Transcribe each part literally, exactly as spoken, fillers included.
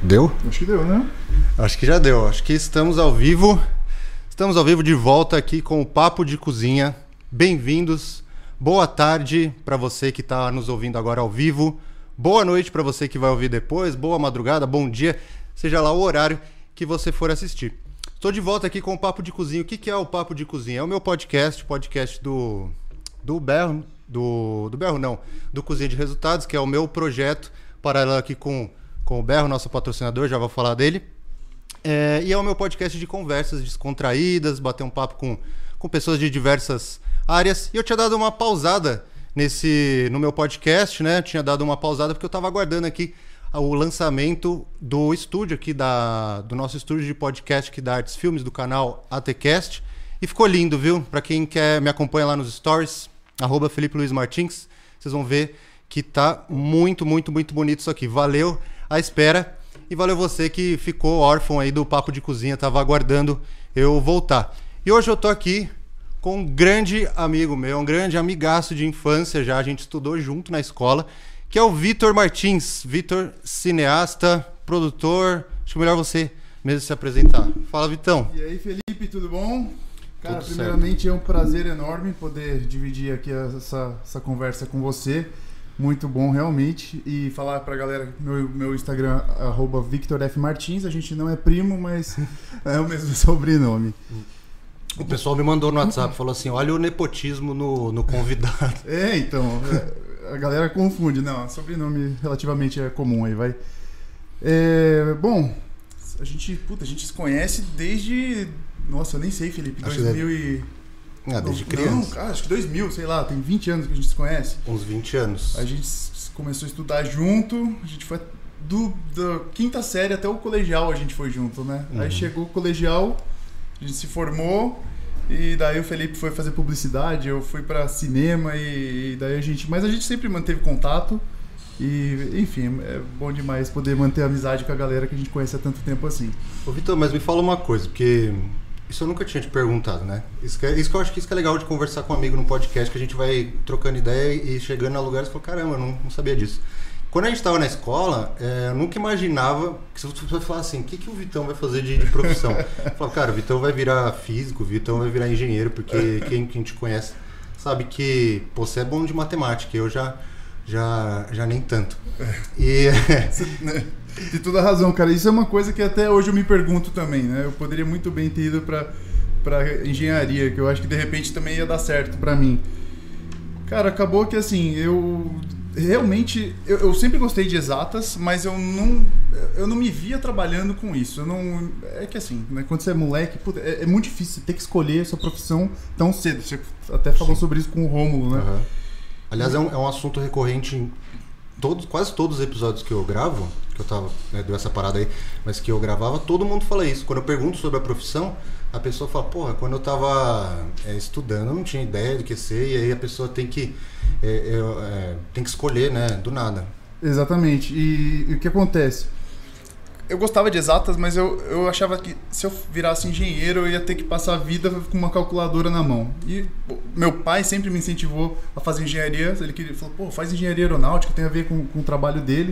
Deu? Acho que deu, né? Acho que já deu. Acho que estamos ao vivo. Estamos ao vivo de volta aqui com o Papo de Cozinha. Bem-vindos. Boa tarde para você que está nos ouvindo agora ao vivo. Boa noite para você que vai ouvir depois. Boa madrugada, bom dia. Seja lá o horário que você for assistir. Estou de volta aqui com o Papo de Cozinha. O que, que é o Papo de Cozinha? É o meu podcast, podcast do, do Berro, do, do Berro não, do Cozinha de Resultados, que é o meu projeto paralelo aqui com, com o Berro, nosso patrocinador, já vou falar dele. É, e é o meu podcast de conversas descontraídas, bater um papo com, com pessoas de diversas áreas. E eu tinha dado uma pausada nesse, no meu podcast, né? Eu tinha dado uma pausada porque eu estava aguardando aqui o lançamento do estúdio aqui, da, do nosso estúdio de podcast aqui da Artes Filmes, do canal ATCast. E ficou lindo, viu? Para quem quer me acompanha lá nos stories, arroba Felipe Luiz Martins, vocês vão ver que tá muito, muito, muito bonito isso aqui. Valeu a espera e valeu você que ficou órfão aí do Papo de Cozinha, tava aguardando eu voltar. E hoje eu tô aqui com um grande amigo meu, um grande amigaço de infância já, a gente estudou junto na escola, que é o Vitor Martins. Vitor, cineasta, produtor, acho que é melhor você mesmo se apresentar. Fala, Vitão. E aí, Felipe, tudo bom? Cara, Tudo primeiramente certo. é um prazer enorme poder dividir aqui essa, essa conversa com você. Muito bom, realmente. E falar pra galera, meu, meu Instagram, arroba Victor F. Martins. A gente não é primo, mas é o mesmo sobrenome. O pessoal me mandou no WhatsApp, falou assim, olha o nepotismo no, no convidado. É, então, a galera confunde. Não, sobrenome relativamente é comum aí, vai. É, bom, a gente, puta, a gente se conhece desde... Nossa, eu nem sei, Felipe, Acho dois mil e... Ah, desde não, criança. Não, cara, acho que dois mil, sei lá, tem vinte anos que a gente se conhece. Uns vinte anos. A gente começou a estudar junto, a gente foi do, da quinta série até o colegial a gente foi junto, né? Uhum. Aí chegou o colegial, a gente se formou e daí o Felipe foi fazer publicidade, eu fui pra cinema e, e daí a gente... Mas a gente sempre manteve contato e, enfim, é bom demais poder manter a amizade com a galera que a gente conhece há tanto tempo assim. Ô, Vitor, mas me fala uma coisa, porque isso eu nunca tinha te perguntado, né? Isso que, é, isso que eu acho que isso que é legal de conversar com um amigo no podcast, que a gente vai trocando ideia e chegando a lugares e fala, caramba, eu não, não sabia disso. Quando a gente estava na escola, é, eu nunca imaginava que se você falar assim, o que, que o Vitão vai fazer de, de profissão? Eu falava, cara, o Vitão vai virar físico, o Vitão vai virar engenheiro, porque quem, quem te conhece sabe que pô, você é bom de matemática, eu já, já, já nem tanto. E... Tem toda a razão, cara. Isso é uma coisa que até hoje eu me pergunto também, né? Eu poderia muito bem ter ido pra, pra engenharia, que eu acho que de repente também ia dar certo pra mim. Cara, acabou que assim, eu realmente... Eu, eu sempre gostei de exatas, mas eu não, eu não me via trabalhando com isso. Eu não... É que assim, né? Quando você é moleque, puta, é, é muito difícil ter que escolher a sua profissão tão cedo. Você até falou Sim. sobre isso com o Rômulo, né? Uhum. Aliás, é um, é um assunto recorrente em todos, quase todos os episódios que eu gravo, que eu tava, né, deu essa parada aí, mas que eu gravava, todo mundo fala isso. Quando eu pergunto sobre a profissão, a pessoa fala, porra, quando eu tava é, estudando, eu não tinha ideia do que ser, e aí a pessoa tem que, é, é, tem que escolher, né, do nada. Exatamente. E, e o que acontece? Eu gostava de exatas, mas eu, eu achava que se eu virasse engenheiro, eu ia ter que passar a vida com uma calculadora na mão. E meu pai sempre me incentivou a fazer engenharia. Ele queria, falou, pô, faz engenharia aeronáutica, tem a ver com, com o trabalho dele.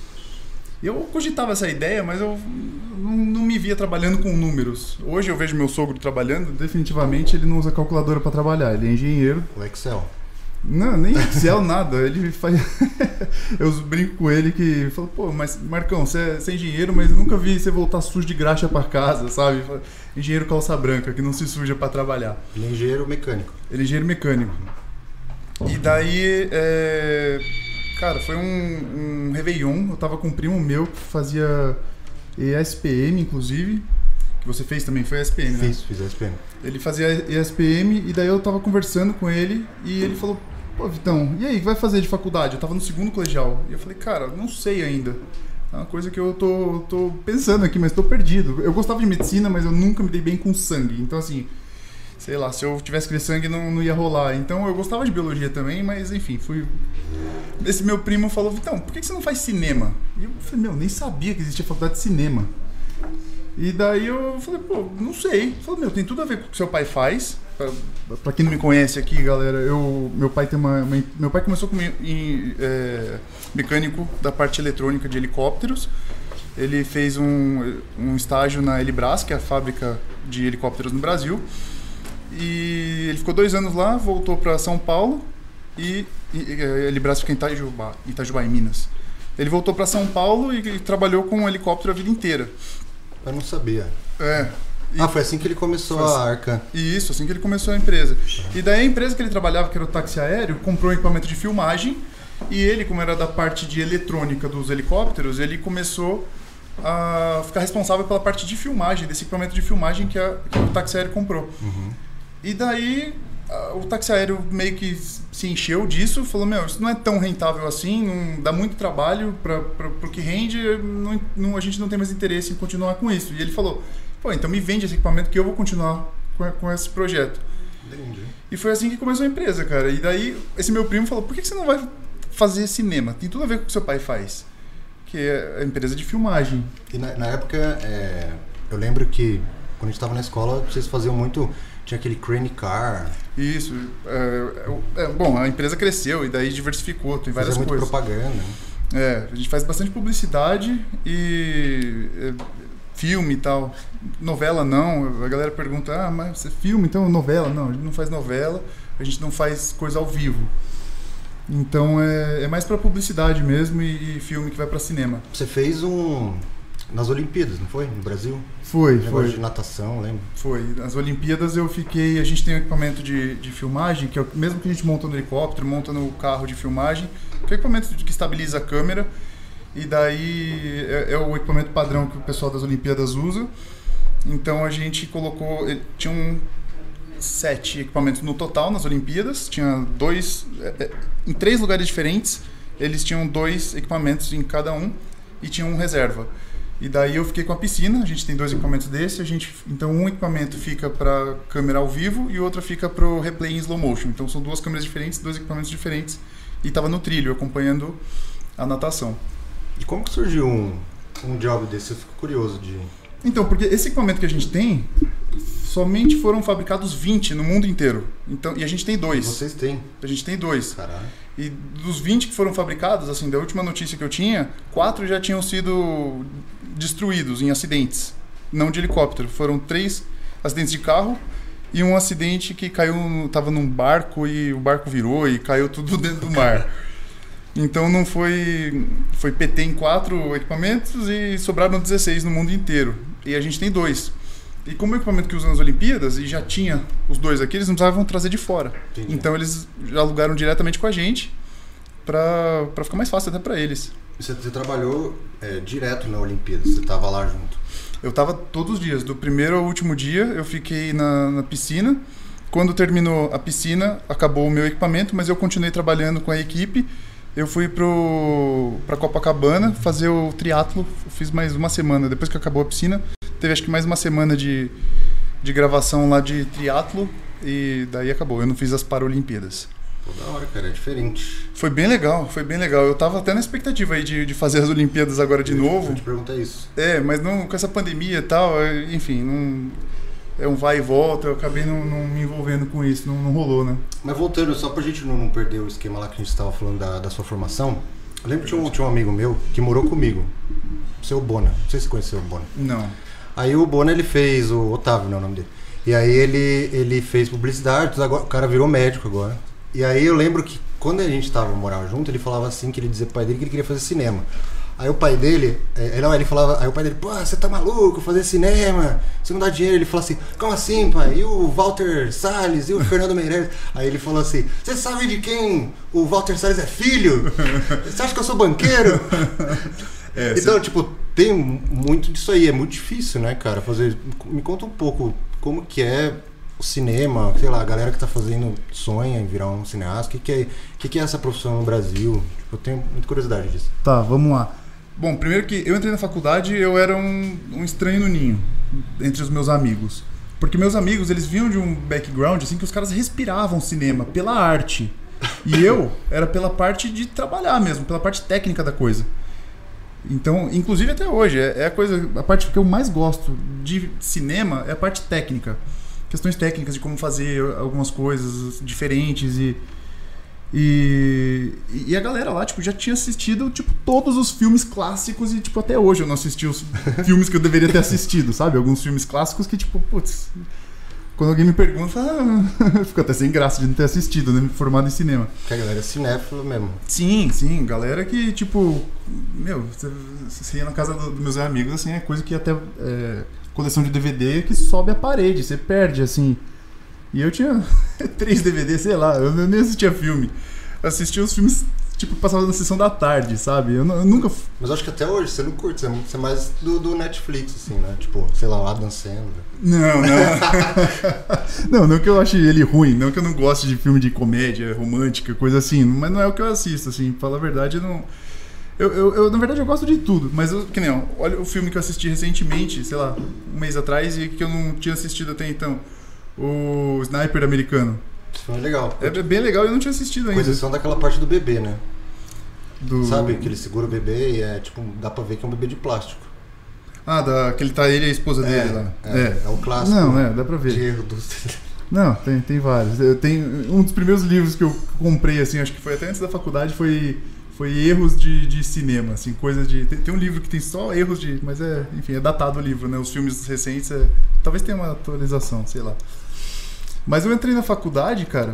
Eu cogitava essa ideia, mas eu não, não me via trabalhando com números. Hoje eu vejo meu sogro trabalhando, definitivamente ele não usa calculadora para trabalhar, ele é engenheiro. O Excel. Não, nem Excel, nada. Ele faz... Eu brinco com ele que... Falo, pô, mas Marcão, você é, você é engenheiro, mas eu nunca vi você voltar sujo de graxa pra casa, sabe? Engenheiro calça branca, que não se suja pra trabalhar. Ele é engenheiro mecânico. Ele é engenheiro mecânico. E daí, é... cara, foi um, um Réveillon. Eu tava com um primo meu que fazia E S P M, inclusive. Que você fez também, foi E S P M, né? Fiz, fiz E S P M. Ele fazia E S P M e daí eu tava conversando com ele e ele falou, pô, Vitão, e aí, vai fazer de faculdade? Eu tava no segundo colegial. E eu falei, cara, não sei ainda. É uma coisa que eu tô, tô pensando aqui, mas tô perdido. Eu gostava de medicina, mas eu nunca me dei bem com sangue. Então, assim, sei lá, se eu tivesse que ver sangue não, não ia rolar. Então, eu gostava de biologia também, mas enfim, fui... Esse meu primo falou, Vitão, por que você não faz cinema? E eu falei, meu, nem sabia que existia faculdade de cinema. E daí eu falei, pô, não sei. Ele falou, meu, tem tudo a ver com o que seu pai faz. Pra, pra quem não me conhece aqui, galera, eu, meu pai tem uma, uma meu pai começou como em, é, mecânico da parte eletrônica de helicópteros. ele fez um, um estágio na Helibras, que é a fábrica de helicópteros no Brasil. E ele ficou dois anos lá, voltou para São Paulo e, e a Helibras fica em Itajubá, Itajubá, em Minas. Ele voltou para São Paulo e, e trabalhou com um helicóptero a vida inteira. Eu não sabia. É. E ah, foi assim que ele começou assim, a Arca. Isso, assim que ele começou a empresa. E daí a empresa que ele trabalhava, que era o táxi aéreo, comprou um equipamento de filmagem e ele, como era da parte de eletrônica dos helicópteros, ele começou a ficar responsável pela parte de filmagem, desse equipamento de filmagem que, a, que o táxi aéreo comprou. Uhum. E daí a, o táxi aéreo meio que se encheu disso, falou, meu, isso não é tão rentável assim, não dá muito trabalho para o que rende, não, não, a gente não tem mais interesse em continuar com isso. E ele falou, pô, então me vende esse equipamento que eu vou continuar com, com esse projeto. Entendi. E foi assim que começou a empresa, cara. E daí esse meu primo falou, por que, que você não vai fazer cinema? Tem tudo a ver com o que seu pai faz. Que é a empresa de filmagem. E na, na época, é, eu lembro que quando a gente estava na escola, vocês faziam muito... Tinha aquele Crane Car. Isso. É, é, bom, a empresa cresceu e daí diversificou, tem várias Fazia coisas. Muito propaganda. É, a gente faz bastante publicidade e é, filme e tal. Novela não. A galera pergunta, ah, mas você filma, então novela? Não, a gente não faz novela, a gente não faz coisa ao vivo. Então é, é mais pra publicidade mesmo e, e filme que vai pra cinema. Você fez um... nas Olimpíadas, não foi? No Brasil? Foi, um foi. de natação, lembra? Foi. Nas Olimpíadas eu fiquei... A gente tem um equipamento de, de filmagem, que é o mesmo que a gente monta no helicóptero, monta no carro de filmagem, que é o equipamento que estabiliza a câmera. E daí é, é o equipamento padrão que o pessoal das Olimpíadas usa. Então a gente colocou... Tinha um... sete equipamentos no total nas Olimpíadas, tinha dois, em três lugares diferentes, eles tinham dois equipamentos em cada um e tinha um reserva. E daí eu fiquei com a piscina, a gente tem dois equipamentos desse, a gente, então um equipamento fica para câmera ao vivo e o outro fica para o replay em slow motion. Então são duas câmeras diferentes, dois equipamentos diferentes e estava no trilho acompanhando a natação. E como que surgiu um, um job desse? Eu fico curioso de... Então, porque esse equipamento que a gente tem, somente foram fabricados vinte no mundo inteiro. Então, e a gente tem dois. E vocês têm? A gente tem dois. Caralho. E dos vinte que foram fabricados, assim, da última notícia que eu tinha, quatro já tinham sido destruídos em acidentes. Não de helicóptero. Foram três acidentes de carro e um acidente que caiu, estava num barco e o barco virou e caiu tudo dentro do mar. Então não foi... Foi P T em quatro equipamentos e sobraram dezesseis no mundo inteiro. E a gente tem dois. E como é o equipamento que usa nas Olimpíadas, e já tinha os dois aqui, eles não precisavam trazer de fora. Entendi. Então eles já alugaram diretamente com a gente para para ficar mais fácil até para eles. E você, você trabalhou é, direto na Olimpíada, você estava lá junto? Eu estava todos os dias, do primeiro ao último dia eu fiquei na, na piscina. Quando terminou a piscina, acabou o meu equipamento, mas eu continuei trabalhando com a equipe. Eu fui para Copacabana fazer o triatlo, fiz mais uma semana, depois que acabou a piscina. Teve acho que mais uma semana de, de gravação lá de triatlo e daí acabou. Eu não fiz as Paralimpíadas. Pô, da hora, cara, é diferente. Foi bem legal, foi bem legal. Eu tava até na expectativa aí de, de fazer as Olimpíadas agora de eu, novo. Eu te perguntar isso. É, mas não, com essa pandemia e tal, enfim, não, é um vai e volta, eu acabei não, não me envolvendo com isso, não, não rolou, né? Mas voltando, só pra gente não, não perder o esquema lá que a gente estava falando da, da sua formação, eu lembro que tinha um, tinha um amigo meu que morou comigo, o seu Bona, não sei se você conheceu o Bona. Não. Aí o Bona, ele fez, o Otávio, não é o nome dele. E aí ele, ele fez publicidade, agora, o cara virou médico agora. E aí eu lembro que quando a gente tava morando junto, ele falava assim, que ele dizia pro pai dele que ele queria fazer cinema. Aí o pai dele, é, não, ele falava, aí o pai dele, pô, você tá maluco, fazer cinema, você não dá dinheiro. Ele falou assim, como assim, pai? E o Walter Salles, e o Fernando Meirelles? Aí ele falou assim, você sabe de quem o Walter Salles é filho? Você acha que eu sou banqueiro? É, então, você... tipo, tem muito disso aí, é muito difícil, né, cara, fazer... Me conta um pouco como que é o cinema, sei lá, a galera que tá fazendo sonha em virar um cineasta, o que que é, que que é essa profissão no Brasil? Tipo, eu tenho muita curiosidade disso. Tá, vamos lá. Bom, primeiro que eu entrei na faculdade, eu era um, um estranho no ninho, entre os meus amigos. Porque meus amigos, eles vinham de um background, assim, que os caras respiravam cinema pela arte. E eu era pela parte de trabalhar mesmo, pela parte técnica da coisa. Então, inclusive até hoje, é a coisa, a parte que eu mais gosto de cinema é a parte técnica. Questões técnicas de como fazer algumas coisas diferentes e, E, e a galera lá, tipo, já tinha assistido, tipo, todos os filmes clássicos e, tipo, até hoje eu não assisti os filmes que eu deveria ter assistido, sabe? Alguns filmes clássicos que, tipo, putz, quando alguém me pergunta, eu falo, ah, eu fico até sem graça de não ter assistido, né? Formado em cinema. Que a galera é cinéfila mesmo. Sim, sim, galera que, tipo, meu, você, você ia na casa do- dos meus amigos, assim, é coisa que até é, coleção de D V D que sobe a parede, você perde, assim. E eu tinha três D V D, sei lá, eu nem assistia filme. Eu assistia os filmes, tipo, passava na sessão da tarde, sabe? Eu, nu- eu nunca. f- Mas acho que até hoje você não curte, você é você é mais do, do Netflix, assim, né? Tipo, sei lá, o Adam Sandler. Não, não. Não, não que eu ache ele ruim, não que eu não goste de filme de comédia romântica, coisa assim, mas não é o que eu assisto, assim, pra falar a verdade, eu não. Eu, eu, eu, na verdade, eu gosto de tudo, mas eu, que nem, ó, olha o filme que eu assisti recentemente, sei lá, um mês atrás, e que eu não tinha assistido até então. O Sniper Americano. Esse filme é legal. É bem legal e eu não tinha assistido Com ainda. exceção daquela parte do bebê, né? Do... Sabe? Que ele segura o bebê e é tipo, dá pra ver que é um bebê de plástico. Ah, da, que ele tá ele e a esposa dele lá. É, é o clássico. Não, é, dá pra ver. De erro do... Não, tem, tem vários. Eu tenho um dos primeiros livros que eu comprei, assim, acho que foi até antes da faculdade, foi, foi erros de, de cinema, assim, coisas de... Tem, tem um livro que tem só erros de... Mas é, enfim, é datado o livro, né? Os filmes recentes, é, talvez tenha uma atualização, sei lá. Mas eu entrei na faculdade, cara,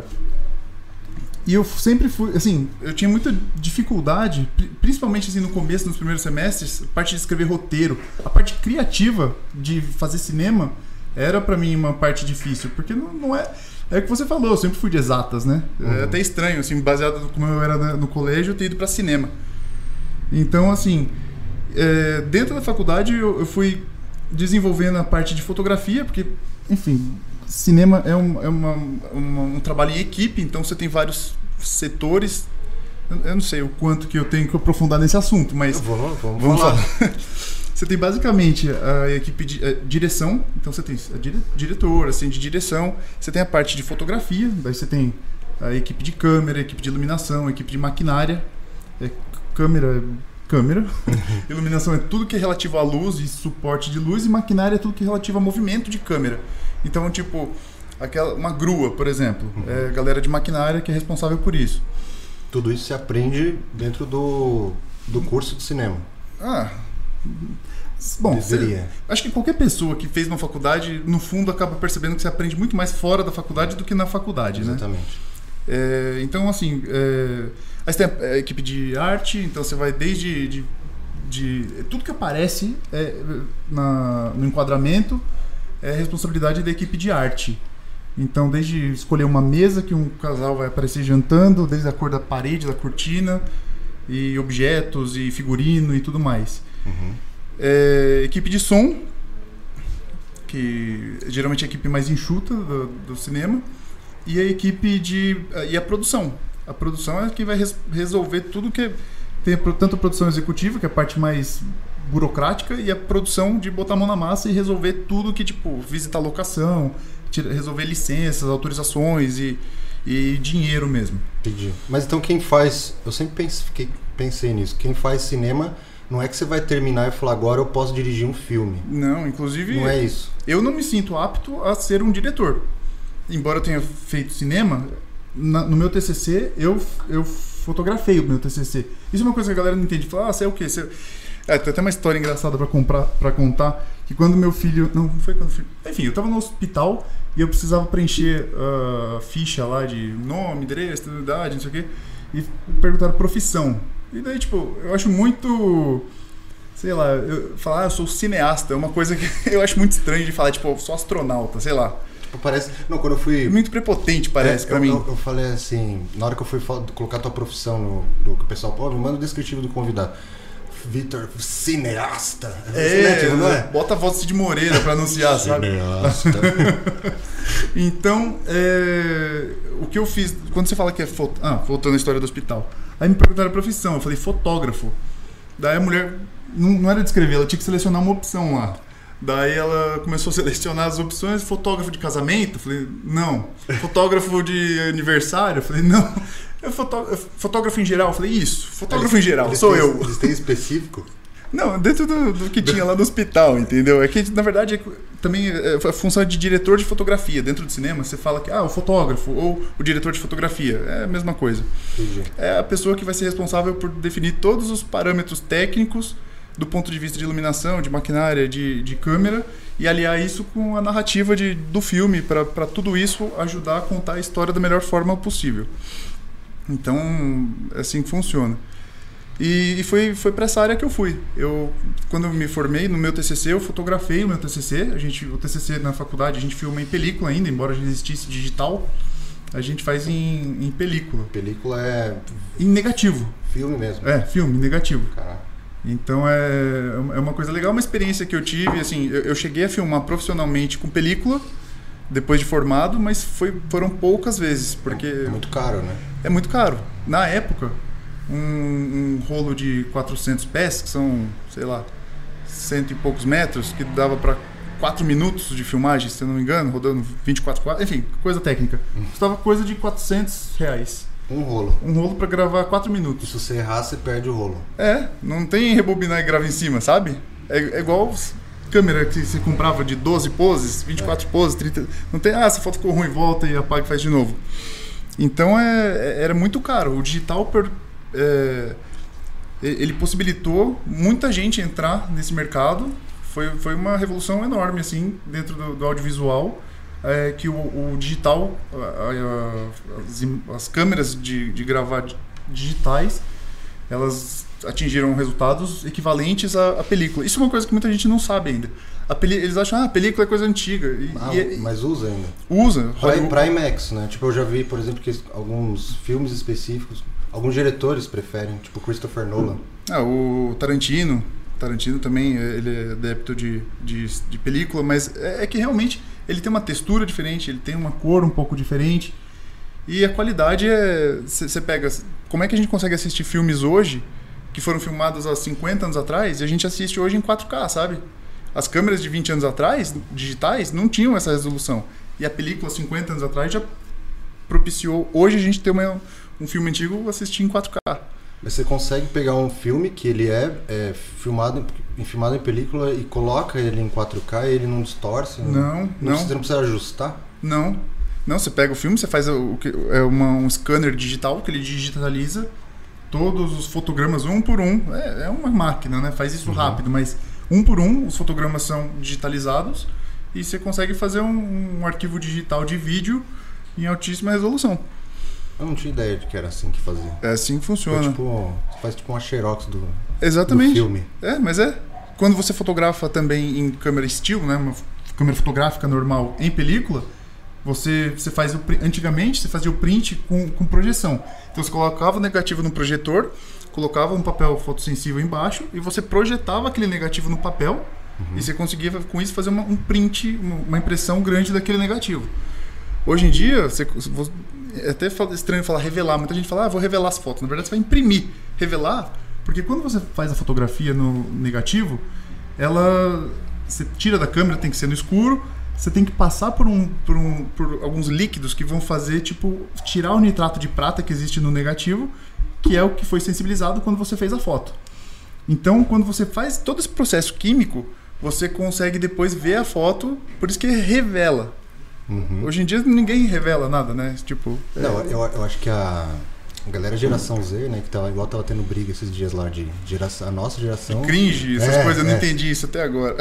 e eu sempre fui, assim, eu tinha muita dificuldade, pri- principalmente assim no começo, nos primeiros semestres, a parte de escrever roteiro, a parte criativa de fazer cinema era pra mim uma parte difícil, porque não, não é, é o que você falou, eu sempre fui de exatas, né? É Uhum. até estranho, assim, baseado no como eu era na- no colégio, eu ter ido pra cinema. Então, assim, é, dentro da faculdade eu, eu fui desenvolvendo a parte de fotografia, porque, enfim, cinema é, um, é uma, uma- um trabalho em equipe, então você tem vários setores. Eu, eu não sei o quanto que eu tenho que aprofundar nesse assunto, mas Vamos, vamos, vamos falar. falar. Você tem basicamente a equipe de a direção, então você tem a dire, diretor, assim, de direção, você tem a parte de fotografia, daí você tem a equipe de câmera, a equipe de iluminação, a equipe de maquinária, é, câmera, câmera, iluminação é tudo que é relativo à luz e suporte de luz, e maquinária é tudo que é relativo a movimento de câmera. Então, tipo, aquela, uma grua, por exemplo, é a galera de maquinária que é responsável por isso. Tudo isso se aprende dentro do, do curso de cinema. Ah, bom, Deveria. cê- acho que qualquer pessoa que fez uma faculdade, no fundo, acaba percebendo que você aprende muito mais fora da faculdade do que na faculdade, né? Exatamente. É, então, assim, é, aí você tem a, a equipe de arte, então você vai desde de, de, tudo que aparece é, na, no enquadramento é responsabilidade da equipe de arte. Então, desde escolher uma mesa que um casal vai aparecer jantando, desde a cor da parede, da cortina, e objetos, e figurino e tudo mais. Uhum. É, equipe de som, que geralmente é a equipe mais enxuta do, do cinema, e a equipe de... e a produção. A produção é que vai res- resolver tudo que... Tem a pro- tanto a produção executiva, que é a parte mais burocrática, e a produção de botar a mão na massa e resolver tudo que, tipo, visitar locação, tira- resolver licenças, autorizações e, e dinheiro mesmo. Entendi. Mas então quem faz... Eu sempre pense- fiquei- pensei nisso. Quem faz cinema não é que você vai terminar e falar agora eu posso dirigir um filme. Não, inclusive... Não é isso. Eu não me sinto apto a ser um diretor. Embora eu tenha feito cinema, na- no meu T C C, eu, eu fotografei o meu T C C. Isso é uma coisa que a galera não entende. Fala, ah, você é o quê? Você... É, tem até uma história engraçada pra, comprar, pra contar, que quando meu filho... Não, não foi quando... Filho, enfim, eu tava no hospital e eu precisava preencher a ficha lá de nome, endereço, idade, não sei o quê, e perguntaram profissão. E daí, tipo, eu acho muito... Sei lá, eu, falar, ah, eu sou cineasta, é uma coisa que eu acho muito estranho de falar, tipo, eu sou astronauta, sei lá. Tipo, parece... Não, quando eu fui... É muito prepotente, parece, É, pra eu, mim. Eu, eu falei assim, na hora que eu fui fal- colocar tua profissão no, do que o pessoal, pô, me manda o descritivo do convidado. Vitor, cineasta. É, Cinético, não é? bota a voz de Cid Moreira pra anunciar, sabe? Cineasta. Então, é, o que eu fiz, quando você fala que é foto, ah, voltando à história do hospital, aí me perguntaram a profissão, eu falei fotógrafo. Daí a mulher, não, não era de escrever, ela tinha que selecionar uma opção lá. Daí ela começou a selecionar as opções, fotógrafo de casamento? Eu falei, não. Fotógrafo de aniversário? Eu falei, não. É fotó- fotógrafo em geral? Eu falei, isso, fotógrafo Eles- em geral, eles sou têm- eu. Eles têm específico? Não, dentro do, do que tinha lá no hospital, entendeu? É que, na verdade, é, também é a função de diretor de fotografia. Dentro do cinema, você fala que ah, o fotógrafo ou o diretor de fotografia. É a mesma coisa. Entendi. É a pessoa que vai ser responsável por definir todos os parâmetros técnicos do ponto de vista de iluminação, de maquinária, de, de câmera, e aliar isso com a narrativa de, do filme, para tudo isso ajudar a contar a história da melhor forma possível. Então, assim que funciona. E, e foi, foi para essa área que eu fui. Eu, quando eu me formei, no meu T C C, eu fotografei o meu T C C. A gente, o T C C na faculdade, a gente filma em película ainda, embora já existisse digital. A gente faz em, em película. Película é... Em negativo. Filme mesmo? É, filme, negativo. Caraca. Então é, é uma coisa legal, uma experiência que eu tive. Assim, eu, eu cheguei a filmar profissionalmente com película, depois de formado, mas foi, foram poucas vezes. Porque é muito caro, né? É muito caro. Na época... Um, um rolo de quatrocentos pés, que são, sei lá, cento e poucos metros, que dava para quatro minutos de filmagem, se eu não me engano, rodando vinte e quatro quadros, enfim, coisa técnica. Custava coisa de quatrocentos reais. Um rolo. Um rolo para gravar quatro minutos. E se você errar, você perde o rolo. É, não tem rebobinar e gravar em cima, sabe? É, é igual câmera que você comprava de doze poses, vinte e quatro é. poses, trinta... Não tem, ah, essa foto ficou ruim, volta e apaga e faz de novo. Então é, era muito caro. O digital... Per... É, ele possibilitou muita gente entrar nesse mercado. Foi, foi uma revolução enorme assim, dentro do, do audiovisual, é, que o, o digital, a, a, as, as câmeras de, de gravar digitais, elas atingiram resultados equivalentes à, à película. Isso é uma coisa que muita gente não sabe ainda. A peli, eles acham que ah, a película é coisa antiga. E, ah, e, mas usa ainda. Usa. Pra, pra IMAX, né? Tipo, eu já vi, por exemplo, que alguns filmes específicos, alguns diretores preferem, tipo Christopher Nolan. Ah, o Tarantino. Tarantino também, ele é adepto de, de, de película, mas é, é que realmente ele tem uma textura diferente, ele tem uma cor um pouco diferente. E a qualidade é... Você pega... Como é que a gente consegue assistir filmes hoje, que foram filmados há cinquenta anos atrás, e a gente assiste hoje em quatro K, sabe? As câmeras de vinte anos atrás, digitais, não tinham essa resolução. E a película, cinquenta anos atrás, já propiciou... Hoje a gente tem uma... um filme antigo assistir em quatro K. Mas você consegue pegar um filme que ele é, é filmado, filmado em película e coloca ele em quatro K e ele não distorce? Não, não. não. Você não precisa ajustar? Não. Não, você pega o filme, você faz o, é uma, um scanner digital que ele digitaliza todos os fotogramas um por um. É, é uma máquina, né? Faz isso uhum. rápido, mas um por um os fotogramas são digitalizados e você consegue fazer um, um arquivo digital de vídeo em altíssima resolução. Eu não tinha ideia de que era assim que fazia. É assim que funciona. É tipo, você faz tipo uma xerox do, Exatamente. do filme. É, mas é. Quando você fotografa também em câmera still, né, uma câmera fotográfica normal em película, você, você faz o, antigamente você fazia o print com, com projeção. Então você colocava o negativo no projetor, colocava um papel fotossensível embaixo e você projetava aquele negativo no papel uhum. e você conseguia com isso fazer uma, um print, uma impressão grande daquele negativo. Hoje em dia, você, você é até estranho falar revelar. Muita gente fala, ah, vou revelar as fotos. Na verdade, você vai imprimir. Revelar, porque quando você faz a fotografia no negativo, ela... Você tira da câmera, tem que ser no escuro. Você tem que passar por, um, por, um, por alguns líquidos que vão fazer, tipo, tirar o nitrato de prata que existe no negativo, que é o que foi sensibilizado quando você fez a foto. Então, quando você faz todo esse processo químico, você consegue depois ver a foto, por isso que revela. Uhum. Hoje em dia ninguém revela nada, né? Tipo, não, é... eu, eu acho que a galera geração Z, né? Que tava igual tava tendo briga esses dias lá de geração, a nossa geração. Cringe, essas é, coisas, eu é. não entendi isso até agora.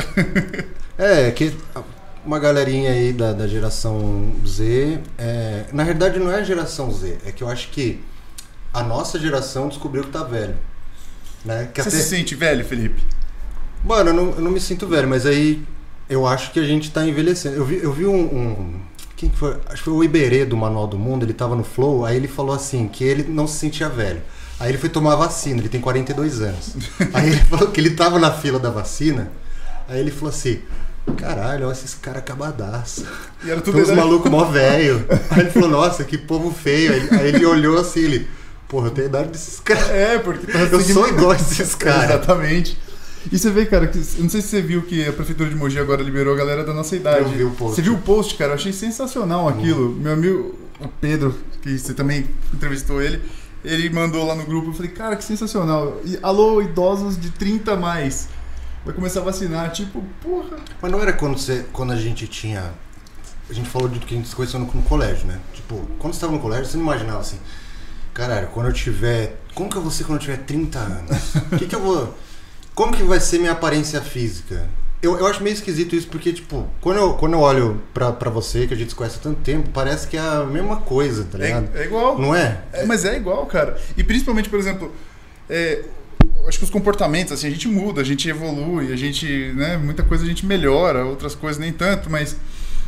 É, que uma galerinha aí da, da geração Z, é, na verdade não é a geração Z, é que eu acho que a nossa geração descobriu que tá velho. Né? Que Você até... se sente velho, Felipe? Mano, eu não, eu não me sinto velho, mas aí eu acho que a gente tá envelhecendo. Eu vi, eu vi um, um... Quem que foi? Acho que foi o Iberê do Manual do Mundo, ele tava no Flow, aí ele falou assim, que ele não se sentia velho. Aí ele foi tomar a vacina, ele tem quarenta e dois anos. Aí ele falou que ele tava na fila da vacina, aí ele falou assim, caralho, olha esses caras acabadaço. E era tudo os malucos mó velho. Aí ele falou, nossa, que povo feio. Aí, aí ele olhou assim, ele, porra, eu tenho a idade desses caras. É, porque tá eu sou igual a esses caras. Exatamente. E você vê, cara, que, eu não sei se você viu que a Prefeitura de Mogi agora liberou a galera da nossa idade. Eu vi o post. Você viu o post, cara? Eu achei sensacional aquilo. Hum. Meu amigo, o Pedro, que você também entrevistou ele, ele mandou lá no grupo, eu falei, cara, que sensacional. E, alô, idosos de trinta a mais. Vai começar a vacinar, tipo, porra. Mas não era quando, você, quando a gente tinha... A gente falou de que a gente se conheceu no, no colégio, né? Tipo, quando você estava no colégio, você não imaginava assim... Caralho, quando eu tiver... Como que eu vou ser quando eu tiver trinta anos? que que eu vou... Como que vai ser minha aparência física? Eu, eu acho meio esquisito isso, porque, tipo, quando eu, quando eu olho pra, pra você, que a gente se conhece há tanto tempo, parece que é a mesma coisa, tá ligado? É, é igual. Não é? é? Mas é igual, cara. E principalmente, por exemplo, é, acho que os comportamentos, assim, a gente muda, a gente evolui, a gente, né, muita coisa a gente melhora, outras coisas nem tanto, mas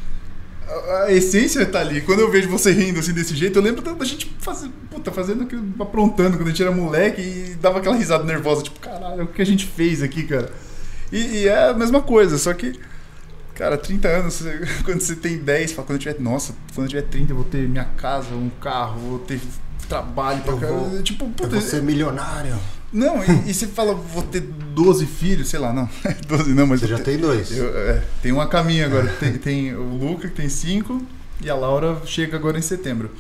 a, a essência tá ali. Quando eu vejo você rindo assim desse jeito, eu lembro da, da gente faz, puta, fazendo aquilo, aprontando quando a gente era moleque e dava aquela risada nervosa, tipo, caralho, o que a gente fez aqui, cara? E, e é a mesma coisa, só que, cara, trinta anos, quando você tem dez, fala, quando eu tiver, nossa, quando eu tiver trinta eu vou ter minha casa, um carro, vou ter trabalho pra caralho. Tipo, puta, eu vou ser milionário. Não, e, e você fala, vou ter doze filhos, sei lá, não, doze não, mas... Você já ter, tem dois. Eu, é, tem uma caminha agora, tem, tem o Luca que tem cinco e a Laura chega agora em setembro.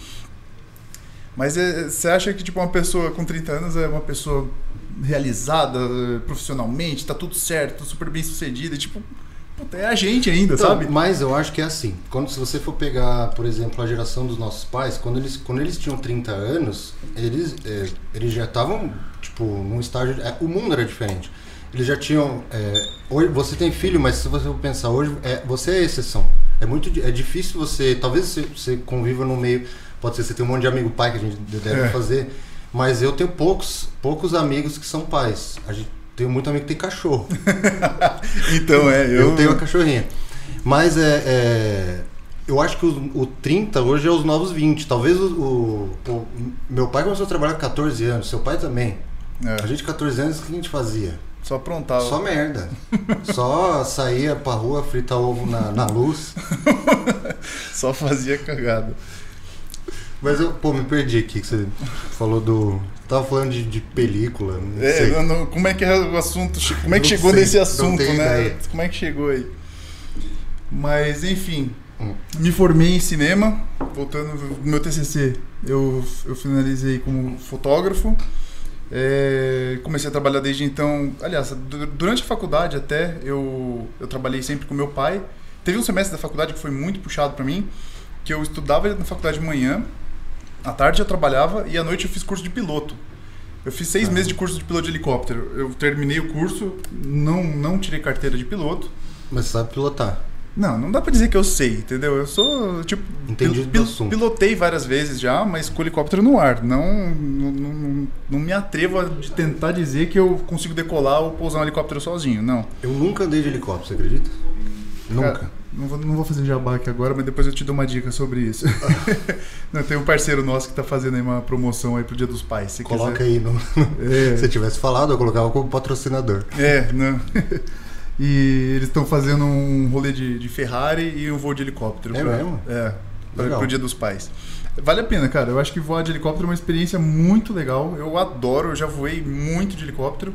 Mas é, você acha que tipo uma pessoa com trinta anos é uma pessoa realizada profissionalmente, tá tudo certo, super bem sucedida, tipo, puta, é a gente ainda, então, sabe? Mas eu acho que é assim, quando se você for pegar, por exemplo, a geração dos nossos pais, quando eles, quando eles tinham trinta anos, eles, é, eles já estavam, tipo, num estágio, é, o mundo era diferente. Eles já tinham, é, hoje, você tem filho, mas se você for pensar hoje, é, você é exceção. É muito, é difícil você, talvez você, você conviva no meio, pode ser você tem um monte de amigo pai que a gente deve é. fazer, mas eu tenho poucos, poucos amigos que são pais. A gente tem muito amigo que tem cachorro. Então é, eu... Eu tenho uma cachorrinha. Mas é, é eu acho que o, o trinta hoje é os novos vinte. Talvez o, o, o meu pai começou a trabalhar com catorze anos, seu pai também. É. A gente com catorze anos, o que a gente fazia? Só aprontava. Só merda. Só saía pra rua, fritar ovo na, na luz. Só fazia cagada. Mas eu, pô, me perdi aqui que você falou do... Tava falando de, de película, não é, sei. Não, não, como é que é o assunto? Como é que não chegou sei, nesse assunto, né? Ideia. Como é que chegou aí? Mas, enfim, hum. me formei em cinema, voltando no meu T C C, eu, eu finalizei como fotógrafo, é, comecei a trabalhar desde então, aliás, durante a faculdade até, eu, eu trabalhei sempre com meu pai. Teve um semestre da faculdade que foi muito puxado pra mim, que eu estudava na faculdade de manhã, à tarde eu trabalhava e à noite eu fiz curso de piloto. Eu fiz seis ah. meses de curso de piloto de helicóptero. Eu terminei o curso, não, não tirei carteira de piloto. Mas você sabe pilotar? Não, não dá pra dizer que eu sei, entendeu? Eu sou, tipo... Entendi pil, do assunto. Pilotei várias vezes já, mas com helicóptero no ar. Não, não, não, não me atrevo a tentar dizer que eu consigo decolar ou pousar um helicóptero sozinho, não. Eu nunca andei de helicóptero, você acredita? Nunca. Cara, Não vou, não vou fazer jabá aqui agora, mas depois eu te dou uma dica sobre isso. Não, tem um parceiro nosso que está fazendo aí uma promoção aí pro Dia dos Pais. Se Coloca quiser. aí. No... É. Se eu tivesse falado, eu colocava como patrocinador. É, não. E eles estão fazendo um rolê de, de Ferrari e um voo de helicóptero. É pra, mesmo? É, para pro Dia dos Pais. Vale a pena, cara. Eu acho que voar de helicóptero é uma experiência muito legal. Eu adoro, eu já voei muito de helicóptero.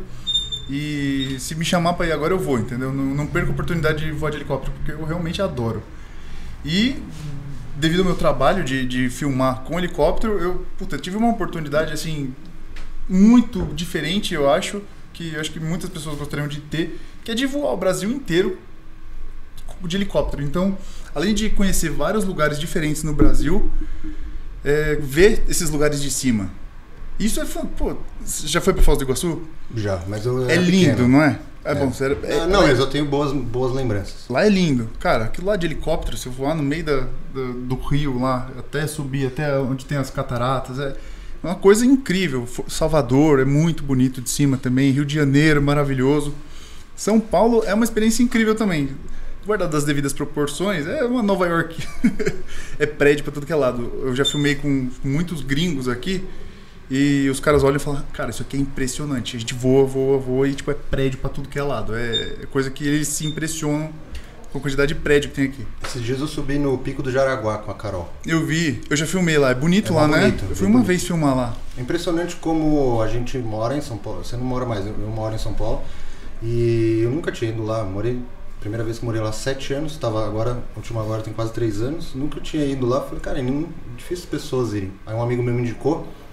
E se me chamar para ir agora eu vou, entendeu? Não, não perco a oportunidade de voar de helicóptero, porque eu realmente adoro. E devido ao meu trabalho de, de filmar com helicóptero, eu puta, tive uma oportunidade assim muito diferente, eu acho, que eu acho que muitas pessoas gostariam de ter, que é de voar o Brasil inteiro de helicóptero. Então, além de conhecer vários lugares diferentes no Brasil, é, ver esses lugares de cima. Isso é... Pô, já foi para Foz do Iguaçu? Já, mas eu É lindo, pequeno. não é? É, é. bom, sério. É, ah, não, mas eu tenho boas, boas lembranças. Lá é lindo. Cara, aquilo lá de helicóptero, se eu voar no meio da, da, do rio lá, até subir, até onde tem as cataratas, é uma coisa incrível. Salvador é muito bonito de cima também. Rio de Janeiro, maravilhoso. São Paulo é uma experiência incrível também. Guardado as devidas proporções, é uma Nova York. É prédio pra tudo que é lado. Eu já filmei com muitos gringos aqui. E os caras olham e falam, cara, isso aqui é impressionante. A gente voa, voa, voa e tipo, é prédio pra tudo que é lado. É coisa que eles se impressionam com a quantidade de prédio que tem aqui. Esses dias eu subi no Pico do Jaraguá com a Carol. Eu vi, eu já filmei lá. É bonito é lá, bonito, né? Eu fui uma bonito. vez filmar lá. É impressionante como a gente mora em São Paulo. Você não mora mais, eu moro em São Paulo. E eu nunca tinha ido lá. Morei, primeira vez que morei lá, sete anos. Tava agora, a última agora tem quase três anos. Nunca tinha ido lá. Falei, cara, é difícil as pessoas irem. Aí um amigo meu me indicou.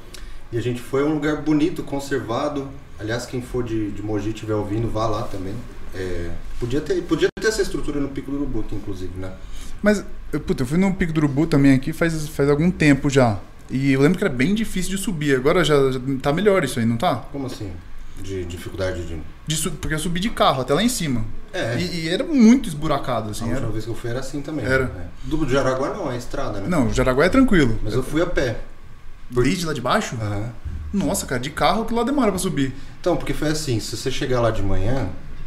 E a gente foi a um lugar bonito, conservado. Aliás, quem for de, de Mogi estiver ouvindo, vá lá também. É, podia, ter, podia ter essa estrutura no Pico do Urubu aqui, inclusive, né? Mas, eu, puta, eu fui no Pico do Urubu também aqui faz, faz algum tempo já. E eu lembro que era bem difícil de subir. Agora já, já tá melhor isso aí, não tá? Como assim? De dificuldade de... de sub, porque eu subi de carro até lá em cima. É. E, e era muito esburacado, assim. A última era... vez que eu fui era assim também. Era. É. Do Jaraguá não, é estrada, né? Não, o Jaraguá é tranquilo. Mas eu fui a pé. Bridge lá de baixo? Aham. Nossa, cara, de carro que lá demora pra subir. Então, porque foi assim, se você chegar lá de manhã,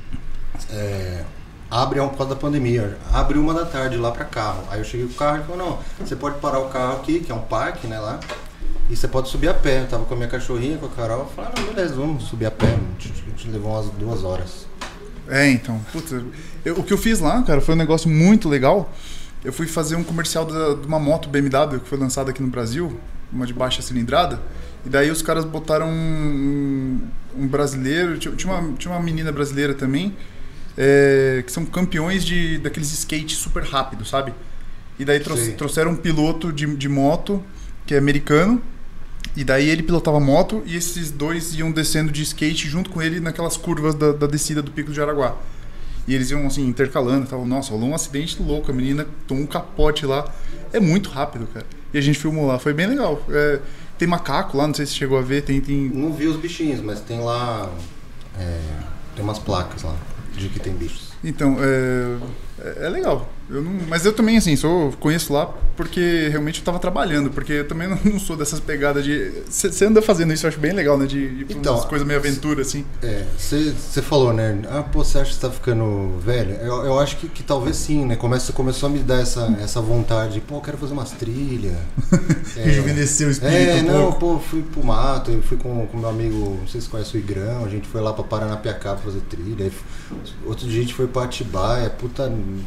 é, abre por causa da pandemia, abre uma da tarde lá pra carro. Aí eu cheguei com o carro e falou, não, você pode parar o carro aqui, que é um parque, né, lá, e você pode subir a pé. Eu tava com a minha cachorrinha, com a Carol, eu falei, ah, não, beleza, vamos subir a pé. A gente, a gente levou umas duas horas. É, então, puta, eu, o que eu fiz lá, cara, foi um negócio muito legal. Eu fui fazer um comercial da, de uma moto B M W que foi lançada aqui no Brasil, uma de baixa cilindrada. E daí os caras botaram um, um brasileiro, tinha uma, tinha uma menina brasileira também, é, que são campeões de, daqueles skates super rápidos, sabe? E daí trou trouxeram um piloto de, de moto, que é americano, e daí ele pilotava a moto e esses dois iam descendo de skate junto com ele naquelas curvas da, da descida do Pico do Jaraguá. E eles iam assim, intercalando, tavam, nossa, rolou um acidente louco, a menina tomou um capote lá. É muito rápido, cara. E a gente filmou lá, foi bem legal. É, tem macaco lá, não sei se chegou a ver, tem... tem... Não vi os bichinhos, mas tem lá, é, tem umas placas lá de que tem bichos. Então, é, é legal. Eu não, mas eu também, assim, sou, conheço lá porque realmente eu tava trabalhando, porque eu também não, não sou dessas pegadas de... Você anda fazendo isso, eu acho bem legal, né? De, de então, umas coisas meio aventura, assim. É, você falou, né? Ah, pô, você acha que você tá ficando velho? Eu, eu acho que, que talvez sim, né? Começa, começou a me dar essa, essa vontade. Pô, eu quero fazer umas trilhas. É, rejuvenescer o espírito É, um não, pouco. pô, fui pro mato, eu fui com o meu amigo, não sei se conhece o Igrão, a gente foi lá pra Paranapiacá pra fazer trilha. Aí, outro dia a gente foi pra Atibaia, puta...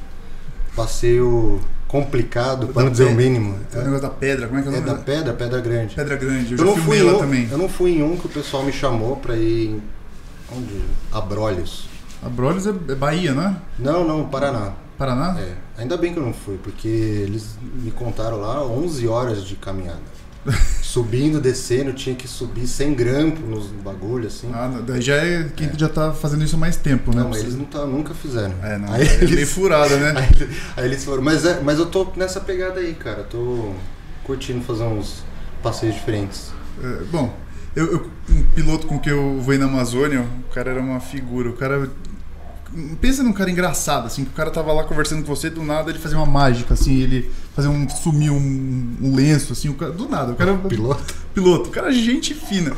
Passeio complicado, para não dizer o mínimo. É o negócio da pedra, como é que é o É nome? da pedra, Pedra Grande. Pedra Grande, eu, Eu já não filmei fui em lá um, também. eu não fui em um que o pessoal me chamou pra ir em... Onde? Abrolhos. Abrolhos é, é Bahia, né? Não, não, Paraná. Paraná? É. Ainda bem que eu não fui, porque eles me contaram lá onze horas de caminhada. Subindo, descendo, tinha que subir sem grampo nos bagulhos, assim. Ah, daí já é quem é. já tá fazendo isso há mais tempo, né? Não, mas eles não tá, nunca fizeram. É, não. Aí É eles, meio furada, né? Aí, aí eles foram. Mas, é, mas eu tô nessa pegada aí, cara. Eu tô curtindo fazer uns passeios diferentes. É, bom, eu, eu, um piloto com que eu voei na Amazônia, o cara era uma figura. O cara... Pensa num cara engraçado, assim, que o cara tava lá conversando com você, do nada ele fazia uma mágica, assim, ele fazia um... sumir um, um lenço, assim, o cara, do nada. O cara... Piloto? Piloto. O cara, gente fina.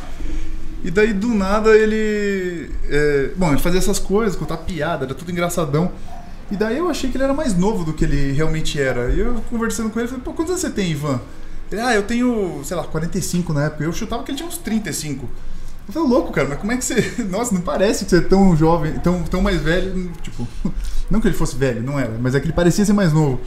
E daí, do nada, ele... É, bom, ele fazia essas coisas, contar piada, era tudo engraçadão. E daí eu achei que ele era mais novo do que ele realmente era. E eu, conversando com ele, falei, pô, quantos anos você tem, Ivan? Ele, ah, eu tenho, sei lá, quarenta e cinco na época. Eu chutava que ele tinha uns trinta e cinco. Eu falei, louco, cara, mas como é que você... Nossa, não parece que você é tão jovem, tão, tão mais velho, tipo... Não que ele fosse velho, não era, mas é que ele parecia ser mais novo.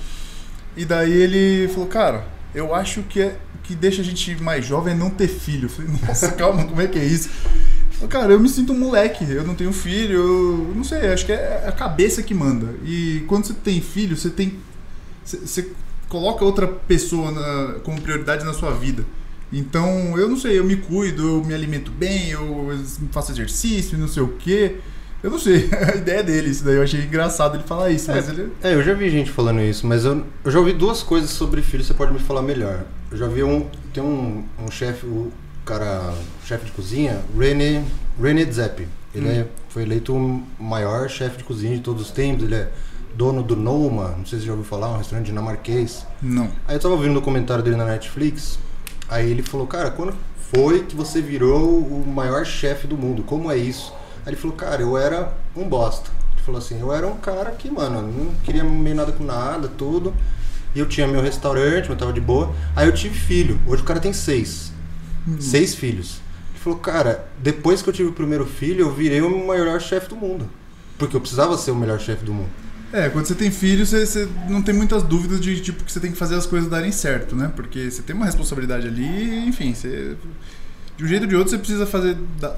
E daí ele falou, cara, eu acho que é que deixa a gente mais jovem é não ter filho. Eu falei, nossa, calma, como é que é isso? Eu falei, cara, eu me sinto um moleque, eu não tenho filho, eu não sei, acho que é a cabeça que manda. E quando você tem filho, você tem... Você, você coloca outra pessoa na, como prioridade na sua vida. Então, eu não sei, eu me cuido, eu me alimento bem, eu faço exercício, não sei o quê. Eu não sei, a ideia dele, isso daí eu achei engraçado ele falar isso, é, mas ele... É, eu já vi gente falando isso, mas eu, eu já ouvi duas coisas sobre filho, você pode me falar melhor. Eu já vi um, tem um, um chefe, o cara, chefe de cozinha, René, René Zeppi. Ele hum. é, foi eleito o maior chefe de cozinha de todos os tempos, ele é dono do Noma, não sei se você já ouviu falar, um restaurante dinamarquês. Não. Aí eu tava ouvindo um documentário dele na Netflix, aí ele falou, cara, quando foi que você virou o maior chefe do mundo? Como é isso? Aí ele falou, cara, eu era um bosta. Ele falou assim, eu era um cara que, mano, não queria meio nada com nada, tudo. E eu tinha meu restaurante, eu tava de boa. Aí eu tive filho. Hoje o cara tem seis. Hum. Seis filhos. Ele falou, cara, depois que eu tive o primeiro filho, eu virei o maior chefe do mundo. Porque eu precisava ser o melhor chefe do mundo. É, quando você tem filho, você, você não tem muitas dúvidas de tipo que você tem que fazer as coisas darem certo, né? Porque você tem uma responsabilidade ali, enfim, você... De um jeito ou de outro você precisa fazer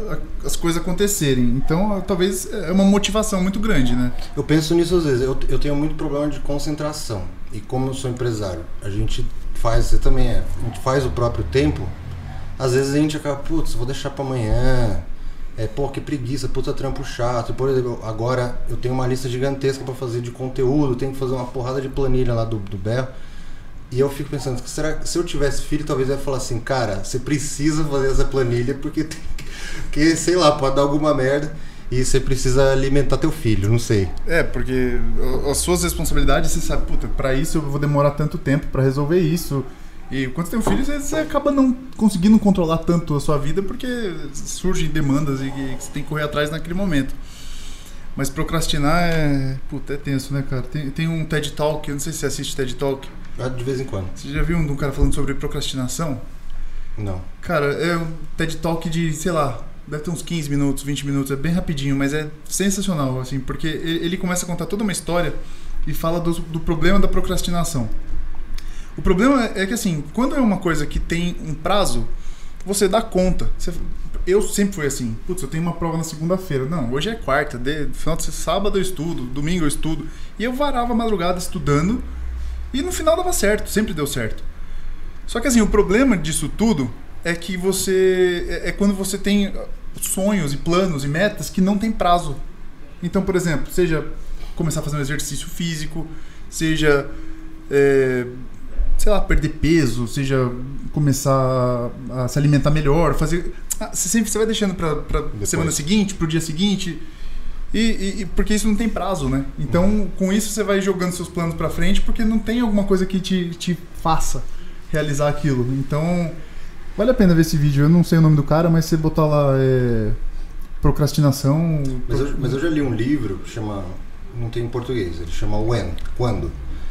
as coisas acontecerem. Então, talvez é uma motivação muito grande, né? Eu penso nisso às vezes. Eu, eu tenho muito problema de concentração. E como eu sou empresário, a gente faz, você também é, a gente faz o próprio tempo. às vezes a gente acaba, putz, vou deixar pra amanhã. É, pô, que preguiça, puta trampo chato. Por exemplo, agora eu tenho uma lista gigantesca pra fazer de conteúdo, tenho que fazer uma porrada de planilha lá do, do Berro. E eu fico pensando, será que se eu tivesse filho, talvez eu ia falar assim, cara, você precisa fazer essa planilha porque, tem que, porque, sei lá, pode dar alguma merda e você precisa alimentar teu filho, não sei. É, porque as suas responsabilidades, você sabe, puta, pra isso eu vou demorar tanto tempo pra resolver isso. E quando você tem um filho, você, você acaba não conseguindo controlar tanto a sua vida porque surgem demandas e que você tem que correr atrás naquele momento. Mas procrastinar é, puta, é tenso, né, cara? Tem, tem um TED Talk, eu não sei se você assiste TED Talk. De vez em quando. Você já viu um, um cara falando sobre procrastinação? Não. Cara, é um TED Talk de, sei lá, deve ter uns quinze minutos, vinte minutos, é bem rapidinho, mas é sensacional, assim, porque ele, ele começa a contar toda uma história e fala do, do problema da procrastinação. O problema é que, assim, quando é uma coisa que tem um prazo, você dá conta. Você, eu sempre fui assim, putz, eu tenho uma prova na segunda-feira. Não, hoje é quarta, de, final de sábado eu estudo, domingo eu estudo. E eu varava a madrugada estudando. E no final dava certo, sempre deu certo. Só que assim, o problema disso tudo é que você... É, é quando você tem sonhos e planos e metas que não tem prazo. Então, por exemplo, seja começar a fazer um exercício físico, seja, é, sei lá, perder peso, seja começar a se alimentar melhor, fazer... Ah, você sempre você vai deixando para a semana seguinte, para o dia seguinte... E, e, porque isso não tem prazo, né? Então, uhum. com isso você vai jogando seus planos pra frente porque não tem alguma coisa que te, te faça realizar aquilo. Então, vale a pena ver esse vídeo. Eu não sei o nome do cara, mas você botar lá é, procrastinação... Mas eu, mas eu já li um livro que chama... Não tem em português. Ele chama When, Quando.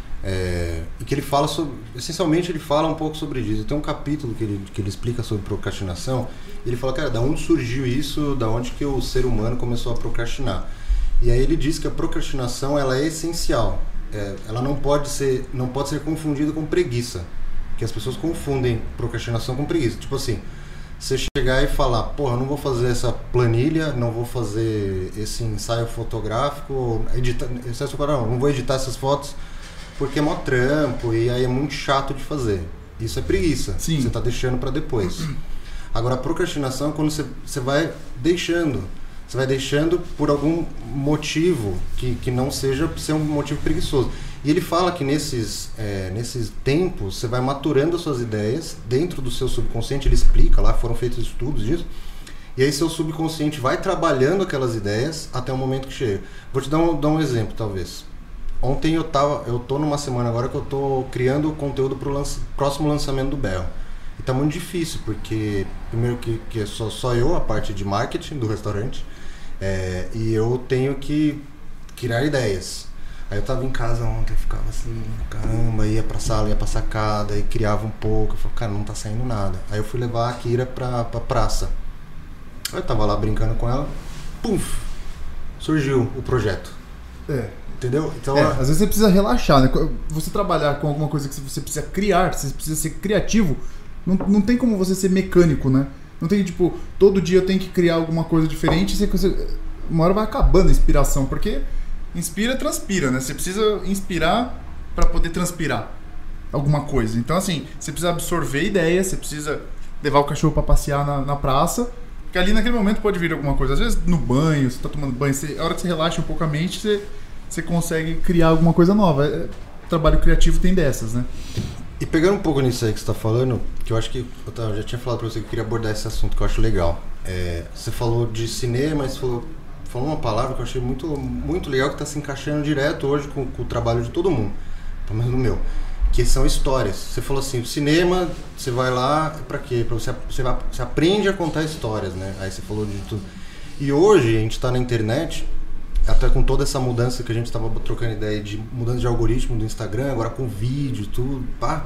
É, e que ele fala sobre... Essencialmente, ele fala um pouco sobre isso. Tem um capítulo que ele, que ele explica sobre procrastinação. E ele fala, cara, da onde surgiu isso? Da onde que o ser humano começou a procrastinar? E aí ele diz que a procrastinação, ela é essencial. É, ela não pode ser, não pode ser confundida com preguiça. Porque as pessoas confundem procrastinação com preguiça. Tipo assim, você chegar e falar, porra, eu não vou fazer essa planilha, não vou fazer esse ensaio fotográfico, editar, não, não vou editar essas fotos porque é mó trampo e aí é muito chato de fazer. Isso é preguiça. Sim. Você está deixando para depois. Agora, a procrastinação é quando você, você vai deixando. Você vai deixando por algum motivo que, que não seja ser um motivo preguiçoso. E ele fala que nesses, é, nesses tempos você vai maturando as suas ideias dentro do seu subconsciente. Ele explica lá, foram feitos estudos disso. E aí seu subconsciente vai trabalhando aquelas ideias até o momento que chega. Vou te dar um, dar um exemplo, talvez. Ontem eu tava, eu tô numa semana agora que eu tô criando conteúdo para o lança, próximo lançamento do Berro. E tá muito difícil, porque primeiro que, que é só, só eu, a parte de marketing do restaurante, é, e eu tenho que criar ideias. Aí eu tava em casa ontem, ficava assim, caramba, ia pra sala, ia pra sacada, e criava um pouco, eu falei, cara, não tá saindo nada. Aí eu fui levar a Kira pra, pra praça. Aí eu tava lá brincando com ela, puf, surgiu o projeto. É. Entendeu? Então, é, às vezes você precisa relaxar, né? Você trabalhar com alguma coisa que você precisa criar, você precisa ser criativo, não, não tem como você ser mecânico, né? Não tem tipo, todo dia eu tenho que criar alguma coisa diferente, você, você, uma hora vai acabando a inspiração, porque inspira, transpira, né? Você precisa inspirar para poder transpirar alguma coisa. Então assim, você precisa absorver ideias, você precisa levar o cachorro para passear na, na praça, porque ali naquele momento pode vir alguma coisa. Às vezes no banho, você tá tomando banho, você, a hora que você relaxa um pouco a mente, você... você consegue criar alguma coisa nova. É, trabalho criativo tem dessas, né? E pegando um pouco nisso aí que você está falando, que eu acho que eu já tinha falado para você que eu queria abordar esse assunto, que eu acho legal. É, você falou de cinema, mas falou, falou uma palavra que eu achei muito, muito legal, que está se encaixando direto hoje com, com o trabalho de todo mundo, pelo menos no meu, que são histórias. Você falou assim, o cinema, você vai lá, para quê? Pra você, você, vai, você aprende a contar histórias, né? Aí você falou de tudo. E hoje a gente está na internet, até com toda essa mudança que a gente estava trocando ideia de mudança de algoritmo do Instagram, agora com vídeo, tudo, pá,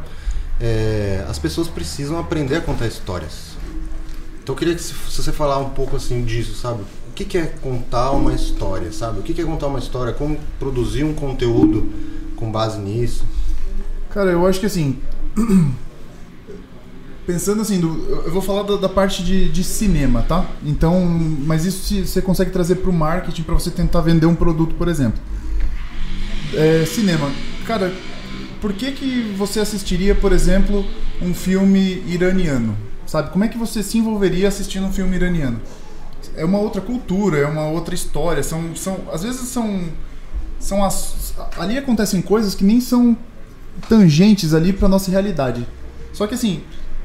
é, as pessoas precisam aprender a contar histórias. Então eu queria que se, se você falar um pouco assim disso, sabe? O que, que é contar uma história, sabe? O que, que é contar uma história? Como produzir um conteúdo com base nisso? Cara, eu acho que assim... Pensando assim, do, eu vou falar da, da parte de, de cinema, tá? Então, mas isso você consegue trazer para o marketing para você tentar vender um produto, por exemplo. É, cinema. Cara, por que que você assistiria, por exemplo, um filme iraniano? sabe? Como é que você se envolveria assistindo um filme iraniano? É uma outra cultura, é uma outra história, são, são às vezes são, são as, ali acontecem coisas que nem são tangentes ali para nossa realidade. Só que assim,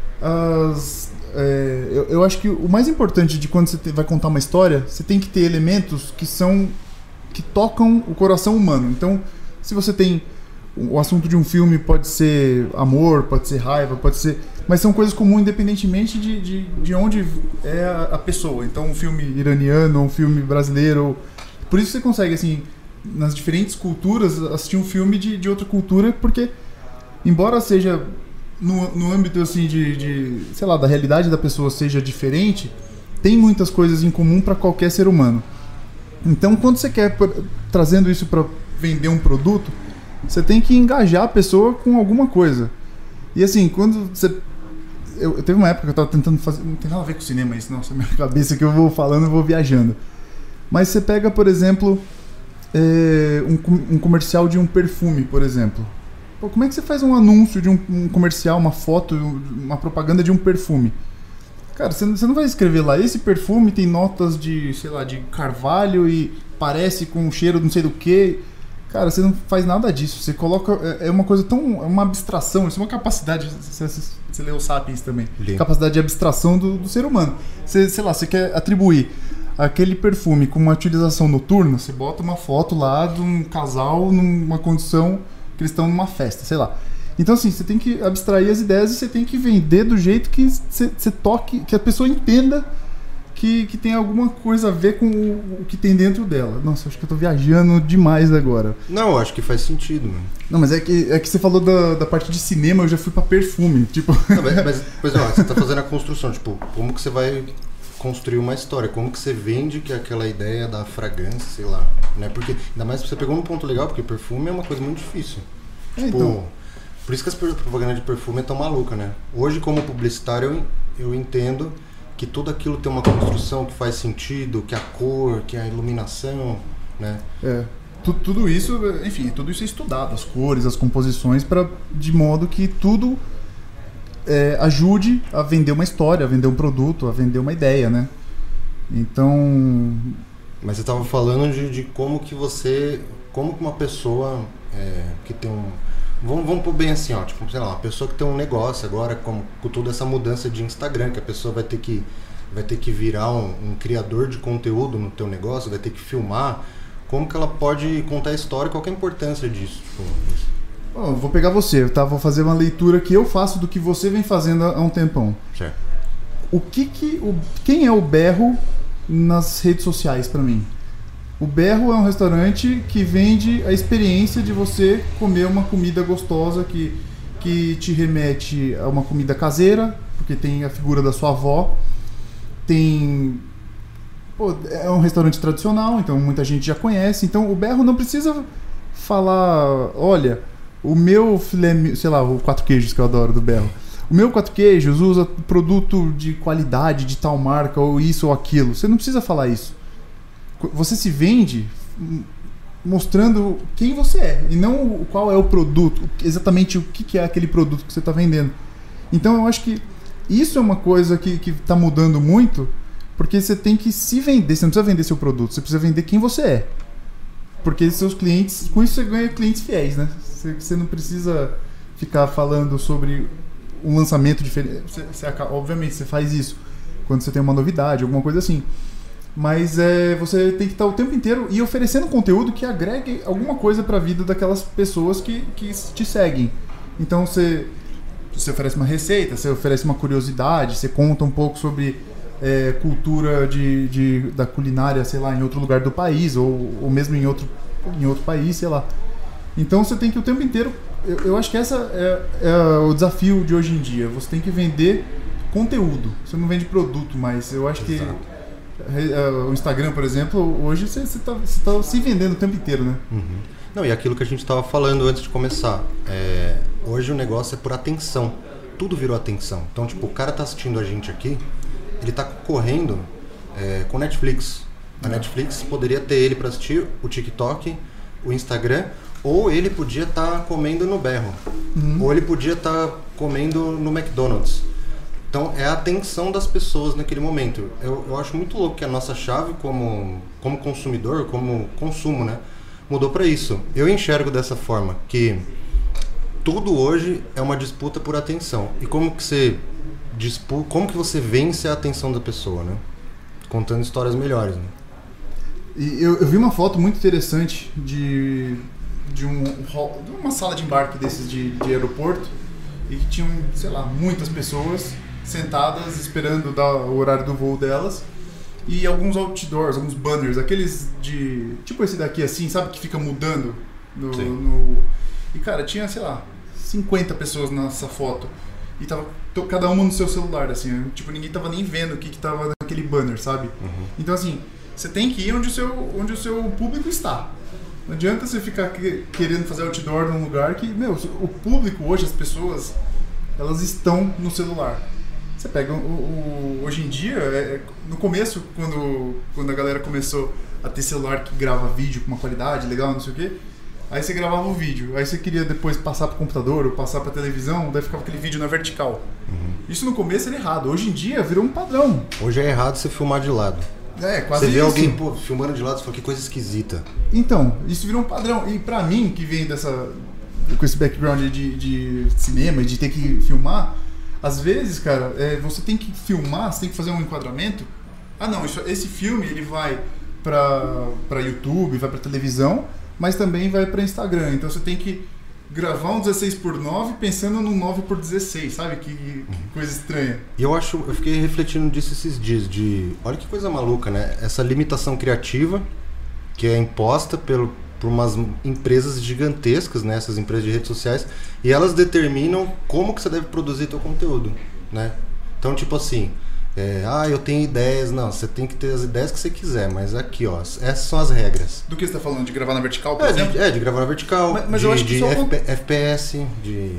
as, é, eu, eu acho que o mais importante de quando você te, vai contar uma história, você tem que ter elementos que são que tocam o coração humano. Então, se você tem o assunto de um filme, pode ser amor, pode ser raiva, pode ser, mas são coisas comuns independentemente de, de, de onde é a, a pessoa. Então, um filme iraniano, um filme brasileiro, por isso você consegue assim, nas diferentes culturas, assistir um filme de, de outra cultura, porque embora seja no, no âmbito assim de, de, sei lá, da realidade da pessoa seja diferente, tem muitas coisas em comum para qualquer ser humano. Então, quando você quer, trazendo isso para vender um produto, você tem que engajar a pessoa com alguma coisa. E assim, quando você... Eu, eu teve uma época que eu tava tentando fazer... Não tem nada a ver com cinema isso, nossa, minha cabeça que eu vou falando, eu vou viajando. Mas você pega, por exemplo, é, um, um comercial de um perfume, por exemplo. Pô, como é que você faz um anúncio de um, um comercial, uma foto, uma propaganda de um perfume? Cara, você, você não vai escrever lá, esse perfume tem notas de, sei lá, de carvalho e parece com um cheiro não sei do que. Cara, você não faz nada disso. Você coloca... É uma coisa tão... É uma abstração. Isso é uma capacidade... Você, você, você leu Sapiens também. Lindo. Capacidade de abstração do, do ser humano. Você, sei lá, você quer atribuir aquele perfume com uma utilização noturna, você bota uma foto lá de um casal numa condição que eles estão numa festa, sei lá. Então, assim, você tem que abstrair as ideias e você tem que vender do jeito que você, você toque... Que a pessoa entenda... Que, que tem alguma coisa a ver com o, o que tem dentro dela. Nossa, acho que eu tô viajando demais agora. Não, acho que faz sentido, mano. Não, mas é que, é que você falou da, da parte de cinema, eu já fui pra perfume, tipo... Não, mas, mas, pois não, você tá fazendo a construção, tipo, como que você vai construir uma história? Como que você vende que é aquela ideia da fragrância, sei lá, né? Porque, ainda mais você pegou um ponto legal, porque perfume é uma coisa muito difícil. É, tipo, então... por isso que as propagandas de perfume é tão maluca, né? Hoje, como publicitário, eu, eu entendo... que tudo aquilo tem uma construção que faz sentido, que a cor, que a iluminação, né? É, tu, tudo isso, enfim, tudo isso é estudado, as cores, as composições, pra, de modo que tudo é, ajude a vender uma história, a vender um produto, a vender uma ideia, né? Então... Mas você estava falando de, de como que você, como que uma pessoa é, que tem um... Vamos, vamos pôr bem assim, ó, tipo, sei lá, uma pessoa que tem um negócio agora, com, com toda essa mudança de Instagram, que a pessoa vai ter que, vai ter que virar um, um criador de conteúdo no teu negócio, vai ter que filmar, como que ela pode contar a história, qual que é a importância disso? Tipo, isso. Bom, vou pegar você, tá? Vou fazer uma leitura que eu faço do que você vem fazendo há um tempão. Certo. O que que, o, quem é o Berro nas redes sociais pra mim? O Berro é um restaurante que vende a experiência de você comer uma comida gostosa que, que te remete a uma comida caseira, porque tem a figura da sua avó. Tem... Pô, é um restaurante tradicional, então muita gente já conhece. Então o Berro não precisa falar, olha, o meu filé, sei lá, o quatro queijos que eu adoro do Berro. O meu quatro queijos usa produto de qualidade de tal marca, ou isso ou aquilo. Você não precisa falar isso. Você se vende mostrando quem você é e não qual é o produto, exatamente o que é aquele produto que você está vendendo. Então eu acho que isso é uma coisa que está mudando muito, porque você tem que se vender, você não precisa vender seu produto, você precisa vender quem você é. Porque seus clientes, com isso você ganha clientes fiéis, né? Você, você não precisa ficar falando sobre um lançamento diferente. Você, você, obviamente você faz isso quando você tem uma novidade, alguma coisa assim. Mas é, você tem que estar o tempo inteiro e oferecendo conteúdo que agregue alguma coisa para a vida daquelas pessoas que, que te seguem. Então você, você oferece uma receita, você oferece uma curiosidade, você conta um pouco sobre é, cultura de, de, da culinária, sei lá, em outro lugar do país ou, ou mesmo em outro, em outro país, sei lá. Então você tem que o tempo inteiro... Eu, eu acho que essa é, é o desafio de hoje em dia. Você tem que vender conteúdo. Você não vende produto, mas eu acho Exato. que... O Instagram, por exemplo, hoje você está tá se vendendo o tempo inteiro, né? Uhum. Não, e aquilo que a gente estava falando antes de começar. É, hoje o negócio é por atenção. Tudo virou atenção. Então, tipo, o cara tá assistindo a gente aqui, ele tá concorrendo é, com Netflix. A é. Netflix poderia ter ele para assistir o TikTok, o Instagram, ou ele podia estar tá comendo no Berro. Uhum. Ou ele podia estar tá comendo no McDonald's. Então é a atenção das pessoas naquele momento. Eu, eu acho muito louco que a nossa chave como, como consumidor, como consumo, né, mudou para isso. Eu enxergo dessa forma, que tudo hoje é uma disputa por atenção. E como que você dispu- como que você vence a atenção da pessoa, né? Contando histórias melhores, né? E eu, eu vi uma foto muito interessante de, de, um, de uma sala de embarque desses de, de aeroporto, e que tinham, sei lá, muitas pessoas sentadas esperando dar o horário do voo delas, e alguns outdoors, alguns banners, aqueles de... tipo esse daqui assim, sabe, que fica mudando no, no... E cara, tinha, sei lá, cinquenta pessoas nessa foto, e tava cada uma no seu celular, assim, tipo, ninguém tava nem vendo o que que tava naquele banner, sabe? Uhum. Então assim, você tem que ir onde o seu, onde o seu público está. Não adianta você ficar que, querendo fazer outdoor num lugar que, meu, o público hoje, as pessoas, elas estão no celular. Você pega o, o hoje em dia, é, no começo, quando, quando a galera começou a ter celular que grava vídeo com uma qualidade legal, não sei o quê, aí você gravava o vídeo, aí você queria depois passar para o computador ou passar para televisão, daí ficava aquele vídeo na vertical. Uhum. Isso no começo era errado, hoje em dia virou um padrão. Hoje é errado você filmar de lado. É, quase Você vê isso. alguém pô, filmando de lado e fala, que coisa esquisita. Então, isso virou um padrão. E pra mim, que vem dessa, com esse background de, de cinema, de ter que filmar, às vezes, cara, é, você tem que filmar, você tem que fazer um enquadramento. Ah não, isso, esse filme ele vai pra, pra YouTube, vai pra televisão, mas também vai pra Instagram. Então você tem que gravar um dezesseis por nove pensando num nove por dezesseis, sabe? Que, que coisa estranha. E eu acho, eu fiquei refletindo disso esses dias, de, olha que coisa maluca, né? Essa limitação criativa que é imposta pelo, por umas empresas gigantescas, né? Essas empresas de redes sociais, e elas determinam como que você deve produzir teu conteúdo, né? Então, tipo assim, é, ah, eu tenho ideias. Não, você tem que ter as ideias que você quiser, mas aqui, ó, essas são as regras. Do que você está falando? De gravar na vertical, por é, exemplo? De, é, de gravar na vertical, mas, mas de, eu acho que de só F P, F P S, de...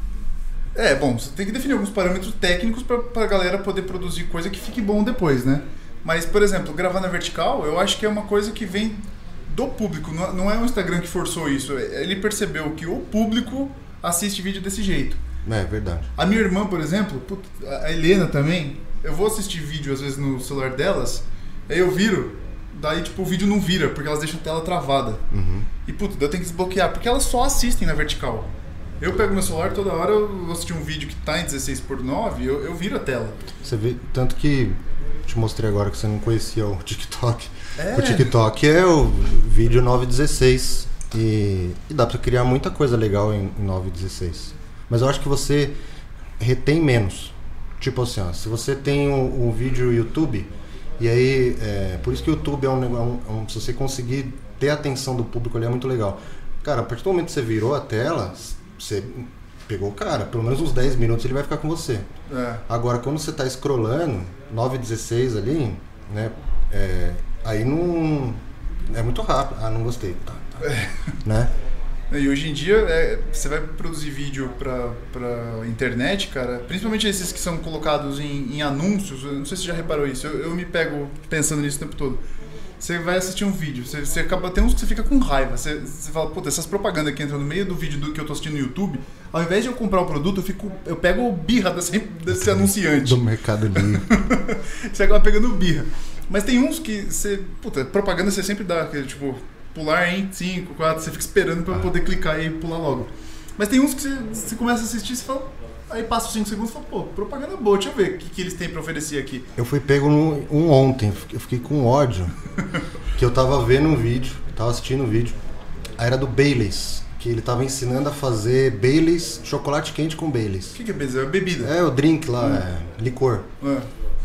É, bom, você tem que definir alguns parâmetros técnicos para a galera poder produzir coisa que fique bom depois, né? Mas, por exemplo, gravar na vertical, eu acho que é uma coisa que vem do público, não é o Instagram que forçou isso. Ele percebeu que o público assiste vídeo desse jeito. É, verdade. A minha irmã, por exemplo, a Helena também, eu vou assistir vídeo às vezes no celular delas, aí eu viro, daí tipo o vídeo não vira, porque elas deixam a tela travada. Uhum. E puta, eu tenho que desbloquear, porque elas só assistem na vertical. Eu pego meu celular, toda hora eu vou assistir um vídeo que tá em dezesseis por nove, eu, eu viro a tela. Você vê, tanto que te mostrei agora que você não conhecia o TikTok. É. O TikTok é o vídeo nove dezesseis e, e dá pra criar muita coisa legal em, em nove dezesseis. Mas eu acho que você retém menos. Tipo assim, ó, se você tem um, um vídeo YouTube, e aí, é, por isso que o YouTube é um negócio, um, um, se você conseguir ter a atenção do público ali é muito legal. Cara, a partir do momento que você virou a tela, você pegou o cara, pelo menos uns dez minutos ele vai ficar com você. É. Agora, quando você tá scrollando, nove dezesseis ali, né, é, aí não... é muito rápido. Ah, não gostei. Tá, tá. É. Né? E hoje em dia, é, você vai produzir vídeo pra, pra internet, cara, principalmente esses que são colocados em, em anúncios, eu não sei se você já reparou isso, eu, eu me pego pensando nisso o tempo todo. Você vai assistir um vídeo, você, você acaba, tem uns que você fica com raiva, você, você fala, puta, essas propagandas que entram no meio do vídeo do que eu tô assistindo no YouTube, ao invés de eu comprar o produto, eu, fico, eu pego birra desse, desse anunciante. Do Mercado Livre. Você acaba pegando birra. Mas tem uns que você, puta, propaganda você sempre dá, que, tipo... pular em cinco, quatro, você fica esperando pra ah. poder clicar e pular logo. Mas tem uns que você, você começa a assistir e você fala, aí passa os cinco segundos e fala, pô, propaganda boa, deixa eu ver o que, que eles têm pra oferecer aqui. Eu fui pego no, um ontem, eu fiquei com ódio, que eu tava vendo um vídeo, tava assistindo um vídeo, aí era do Baileys, que ele tava ensinando a fazer Baileys, chocolate quente com Baileys. O que, que é Baileys? É bebida? É, o drink lá, hum. é, licor. É.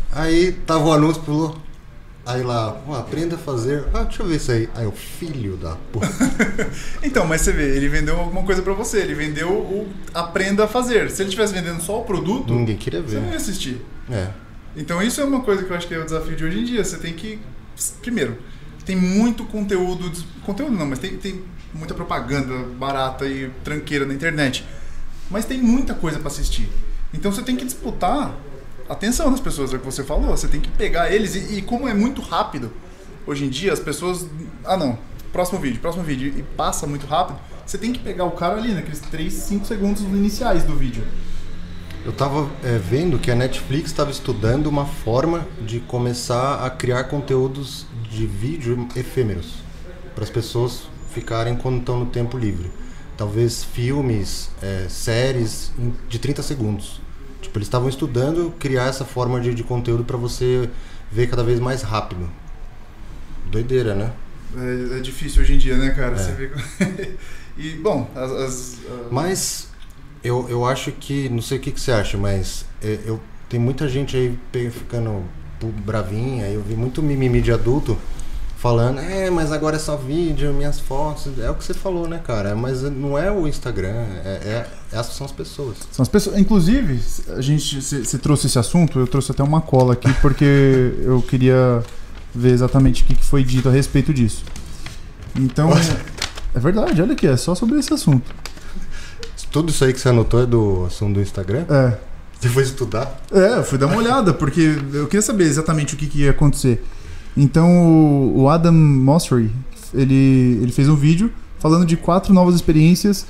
Aí tava o anúncio, pulou. Aí lá, oh, aprenda a fazer. Ah, deixa eu ver isso aí. Aí o filho da porra. Então, mas você vê, ele vendeu alguma coisa pra você. Ele vendeu o aprenda a fazer. Se ele estivesse vendendo só o produto, ninguém queria ver. Você não ia assistir. É. Então isso é uma coisa que eu acho que é o desafio de hoje em dia. Você tem que... Primeiro, tem muito conteúdo... Conteúdo não, mas tem, tem muita propaganda barata e tranqueira na internet. Mas tem muita coisa pra assistir. Então você tem que disputar... atenção das pessoas, é o que você falou, você tem que pegar eles e, e como é muito rápido, hoje em dia as pessoas, ah não, próximo vídeo, próximo vídeo, e passa muito rápido, você tem que pegar o cara ali naqueles três, cinco segundos iniciais do vídeo. Eu tava é, vendo que a Netflix estava estudando uma forma de começar a criar conteúdos de vídeo efêmeros para as pessoas ficarem quando estão no tempo livre. Talvez filmes, é, séries de trinta segundos. Tipo, eles estavam estudando criar essa forma de, de conteúdo para você ver cada vez mais rápido. Doideira, né? É, é difícil hoje em dia, né, cara? É. Você vê... e, bom, as... as uh... Mas eu, eu acho que... Não sei o que, que você acha, mas é, eu, tem muita gente aí ficando bravinha. Eu vi muito mimimi de adulto falando, é, mas agora é só vídeo, minhas fotos. É o que você falou, né, cara? Mas não é o Instagram, é, é, é são as pessoas. São as pessoas. Inclusive, a gente, você trouxe esse assunto, eu trouxe até uma cola aqui, porque eu queria ver exatamente o que foi dito a respeito disso. Então, Nossa. É verdade, olha aqui, é só sobre esse assunto. Tudo isso aí que você anotou é do assunto do Instagram? É. Você foi estudar? É, eu fui dar uma olhada, porque eu queria saber exatamente o que, que ia acontecer. Então o Adam Mosseri, ele, ele fez um vídeo falando de quatro novas experiências,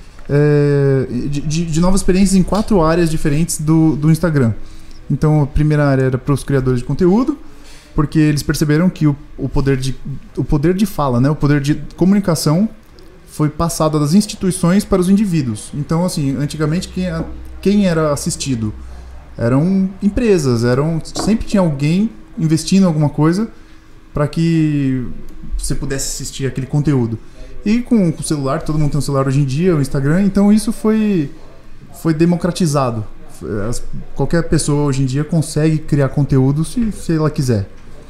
é, de, de, de novas experiências em quatro áreas diferentes do, do Instagram. Então a primeira área era para os criadores de conteúdo, porque eles perceberam que o, o, poder de, o poder de fala, né, o poder de comunicação foi passado das instituições para os indivíduos. Então, assim, antigamente quem, quem era assistido eram empresas, eram, sempre tinha alguém investindo em alguma coisa para que você pudesse assistir aquele conteúdo. E com o celular, todo mundo tem um celular hoje em dia, o Instagram, então isso foi, foi democratizado. As, qualquer pessoa hoje em dia consegue criar conteúdo se, se ela quiser.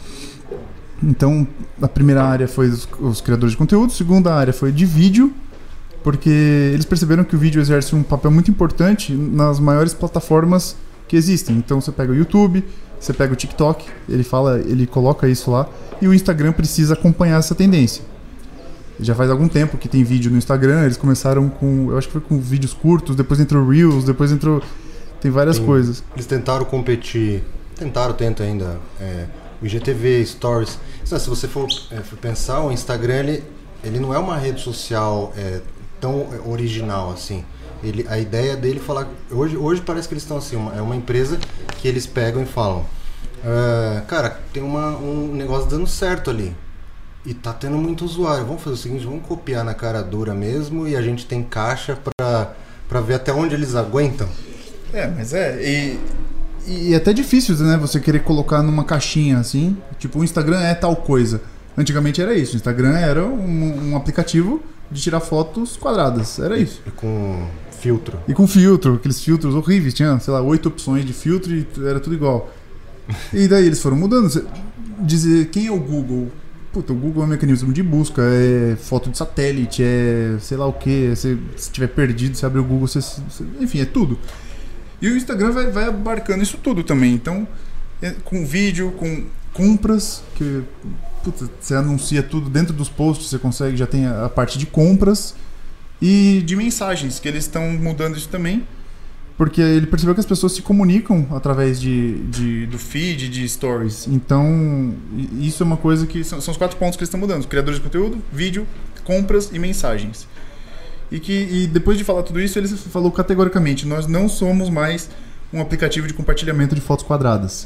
Então, a primeira área foi os, os criadores de conteúdo, a segunda área foi de vídeo, porque eles perceberam que o vídeo exerce um papel muito importante nas maiores plataformas que existem. Então, você pega o YouTube, você pega o TikTok, ele fala, ele coloca isso lá, e o Instagram precisa acompanhar essa tendência. Já faz algum tempo que tem vídeo no Instagram, eles começaram com, eu acho que foi com vídeos curtos, depois entrou Reels, depois entrou, tem várias tem, coisas. Eles tentaram competir, tentaram, tentam ainda, é, o I G T V, Stories. Se você for, é, for pensar, o Instagram, ele, ele não é uma rede social é, tão original assim. Ele, a ideia dele é falar... Hoje, hoje parece que eles estão assim, uma, é uma empresa que eles pegam e falam, uh, cara, tem uma, um negócio dando certo ali e tá tendo muito usuário, vamos fazer o seguinte, vamos copiar na cara dura mesmo e a gente tem caixa pra, pra ver até onde eles aguentam. É, mas é... E, e é até difícil, né, você querer colocar numa caixinha assim, tipo, o Instagram é tal coisa. Antigamente era isso, o Instagram era um, um aplicativo de tirar fotos quadradas, era isso. E, e com... filtro. E com filtro, aqueles filtros horríveis, tinha, sei lá, oito opções de filtro e era tudo igual. E daí eles foram mudando. Dizer quem é o Google? Puta, o Google é um mecanismo de busca, é foto de satélite, é sei lá o que. Se estiver perdido, você abre o Google, você, você, enfim, é tudo. E o Instagram vai, vai abarcando isso tudo também. Então, é, com vídeo, com compras, que puta, você anuncia tudo dentro dos posts, você consegue, já tem a, a parte de compras. E de mensagens, que eles estão mudando isso também, porque ele percebeu que as pessoas se comunicam através de, de, do feed, de stories. Então, isso é uma coisa que... São, são os quatro pontos que eles estão mudando. Criadores de conteúdo, vídeo, compras e mensagens. E, que, e depois de falar tudo isso, ele falou categoricamente, nós não somos mais um aplicativo de compartilhamento de fotos quadradas.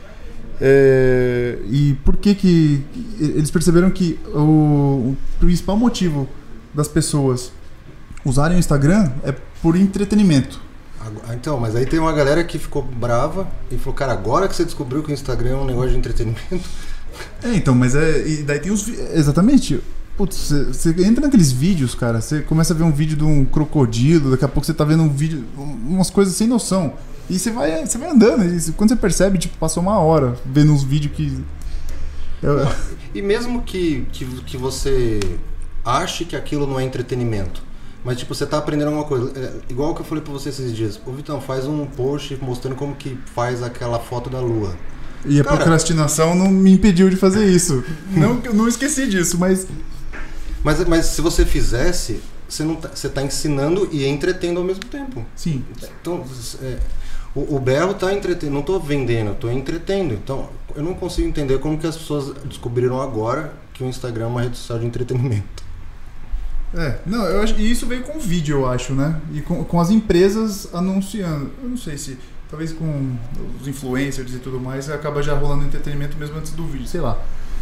É, e por que que... Eles perceberam que o, o principal motivo das pessoas usarem o Instagram é por entretenimento. Então, mas aí tem uma galera que ficou brava e falou, cara, agora que você descobriu que o Instagram é um negócio de entretenimento. É, então, mas é. E daí tem os. Exatamente. Putz, você, você entra naqueles vídeos, cara, você começa a ver um vídeo de um crocodilo, daqui a pouco você tá vendo um vídeo, umas coisas sem noção. E você vai, você vai andando, e quando você percebe, tipo, passou uma hora vendo uns vídeos que. Eu... E mesmo que, que, que você ache que aquilo não é entretenimento, mas tipo, você tá aprendendo alguma coisa, é, igual que eu falei pra você esses dias, ô Vitão, faz um post mostrando como que faz aquela foto da lua. E a Cara, procrastinação não me impediu de fazer isso. não, não esqueci disso, mas... mas... Mas se você fizesse, você, não tá, você tá ensinando e entretendo ao mesmo tempo. Sim. Então, é, o, o Berro tá entretendo, não tô vendendo, tô entretendo. Então, eu não consigo entender como que as pessoas descobriram agora que o Instagram é uma rede social de entretenimento. É, não, eu acho, e isso veio com vídeo, eu acho, né? E com, com as empresas anunciando. Eu não sei se, talvez com os influencers e tudo mais, acaba já rolando entretenimento mesmo antes do vídeo, sei lá.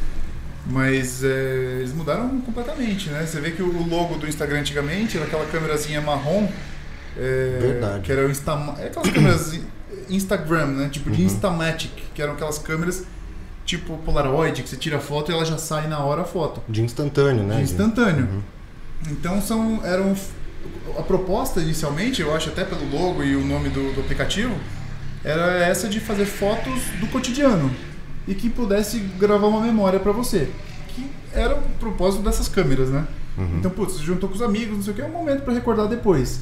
Mas é, eles mudaram completamente, né? Você vê que o logo do Instagram antigamente era aquela câmerazinha marrom. É, Verdade. Que era o Insta, é aquelas câmeras Instagram, né? Tipo de uhum. Instamatic, que eram aquelas câmeras tipo Polaroid, que você tira a foto e ela já sai na hora a foto. De instantâneo, né? De instantâneo. Uhum. Então são, eram, a proposta inicialmente, eu acho até pelo logo e o nome do, do aplicativo, era essa de fazer fotos do cotidiano e que pudesse gravar uma memória para você, que era o propósito dessas câmeras, né? Uhum. Então, putz, você juntou com os amigos, não sei o que, é um momento para recordar depois.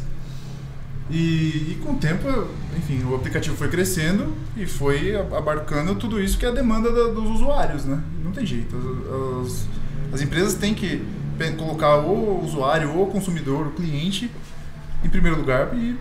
E, e com o tempo, enfim, o aplicativo foi crescendo e foi abarcando tudo isso que é a demanda da, dos usuários, né? Não tem jeito, as, as empresas têm que colocar o usuário, o consumidor, o cliente em primeiro lugar e,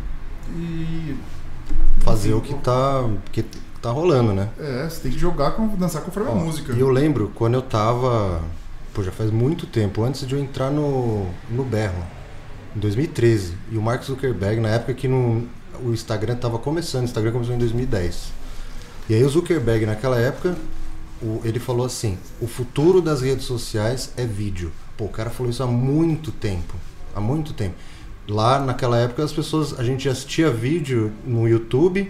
e fazer enfim, o que tá, que tá rolando, né? É, você tem que jogar, com, dançar conforme Ó, a música. E eu lembro quando eu tava, pô, já faz muito tempo, antes de eu entrar no, no Berro, em dois mil e treze, e o Mark Zuckerberg, na época que no, o Instagram tava começando, o Instagram começou em dois mil e dez. E aí o Zuckerberg, naquela época, o, ele falou assim, o futuro das redes sociais é vídeo. Pô, o cara falou isso há muito tempo, há muito tempo. Lá naquela época as pessoas, a gente assistia vídeo no YouTube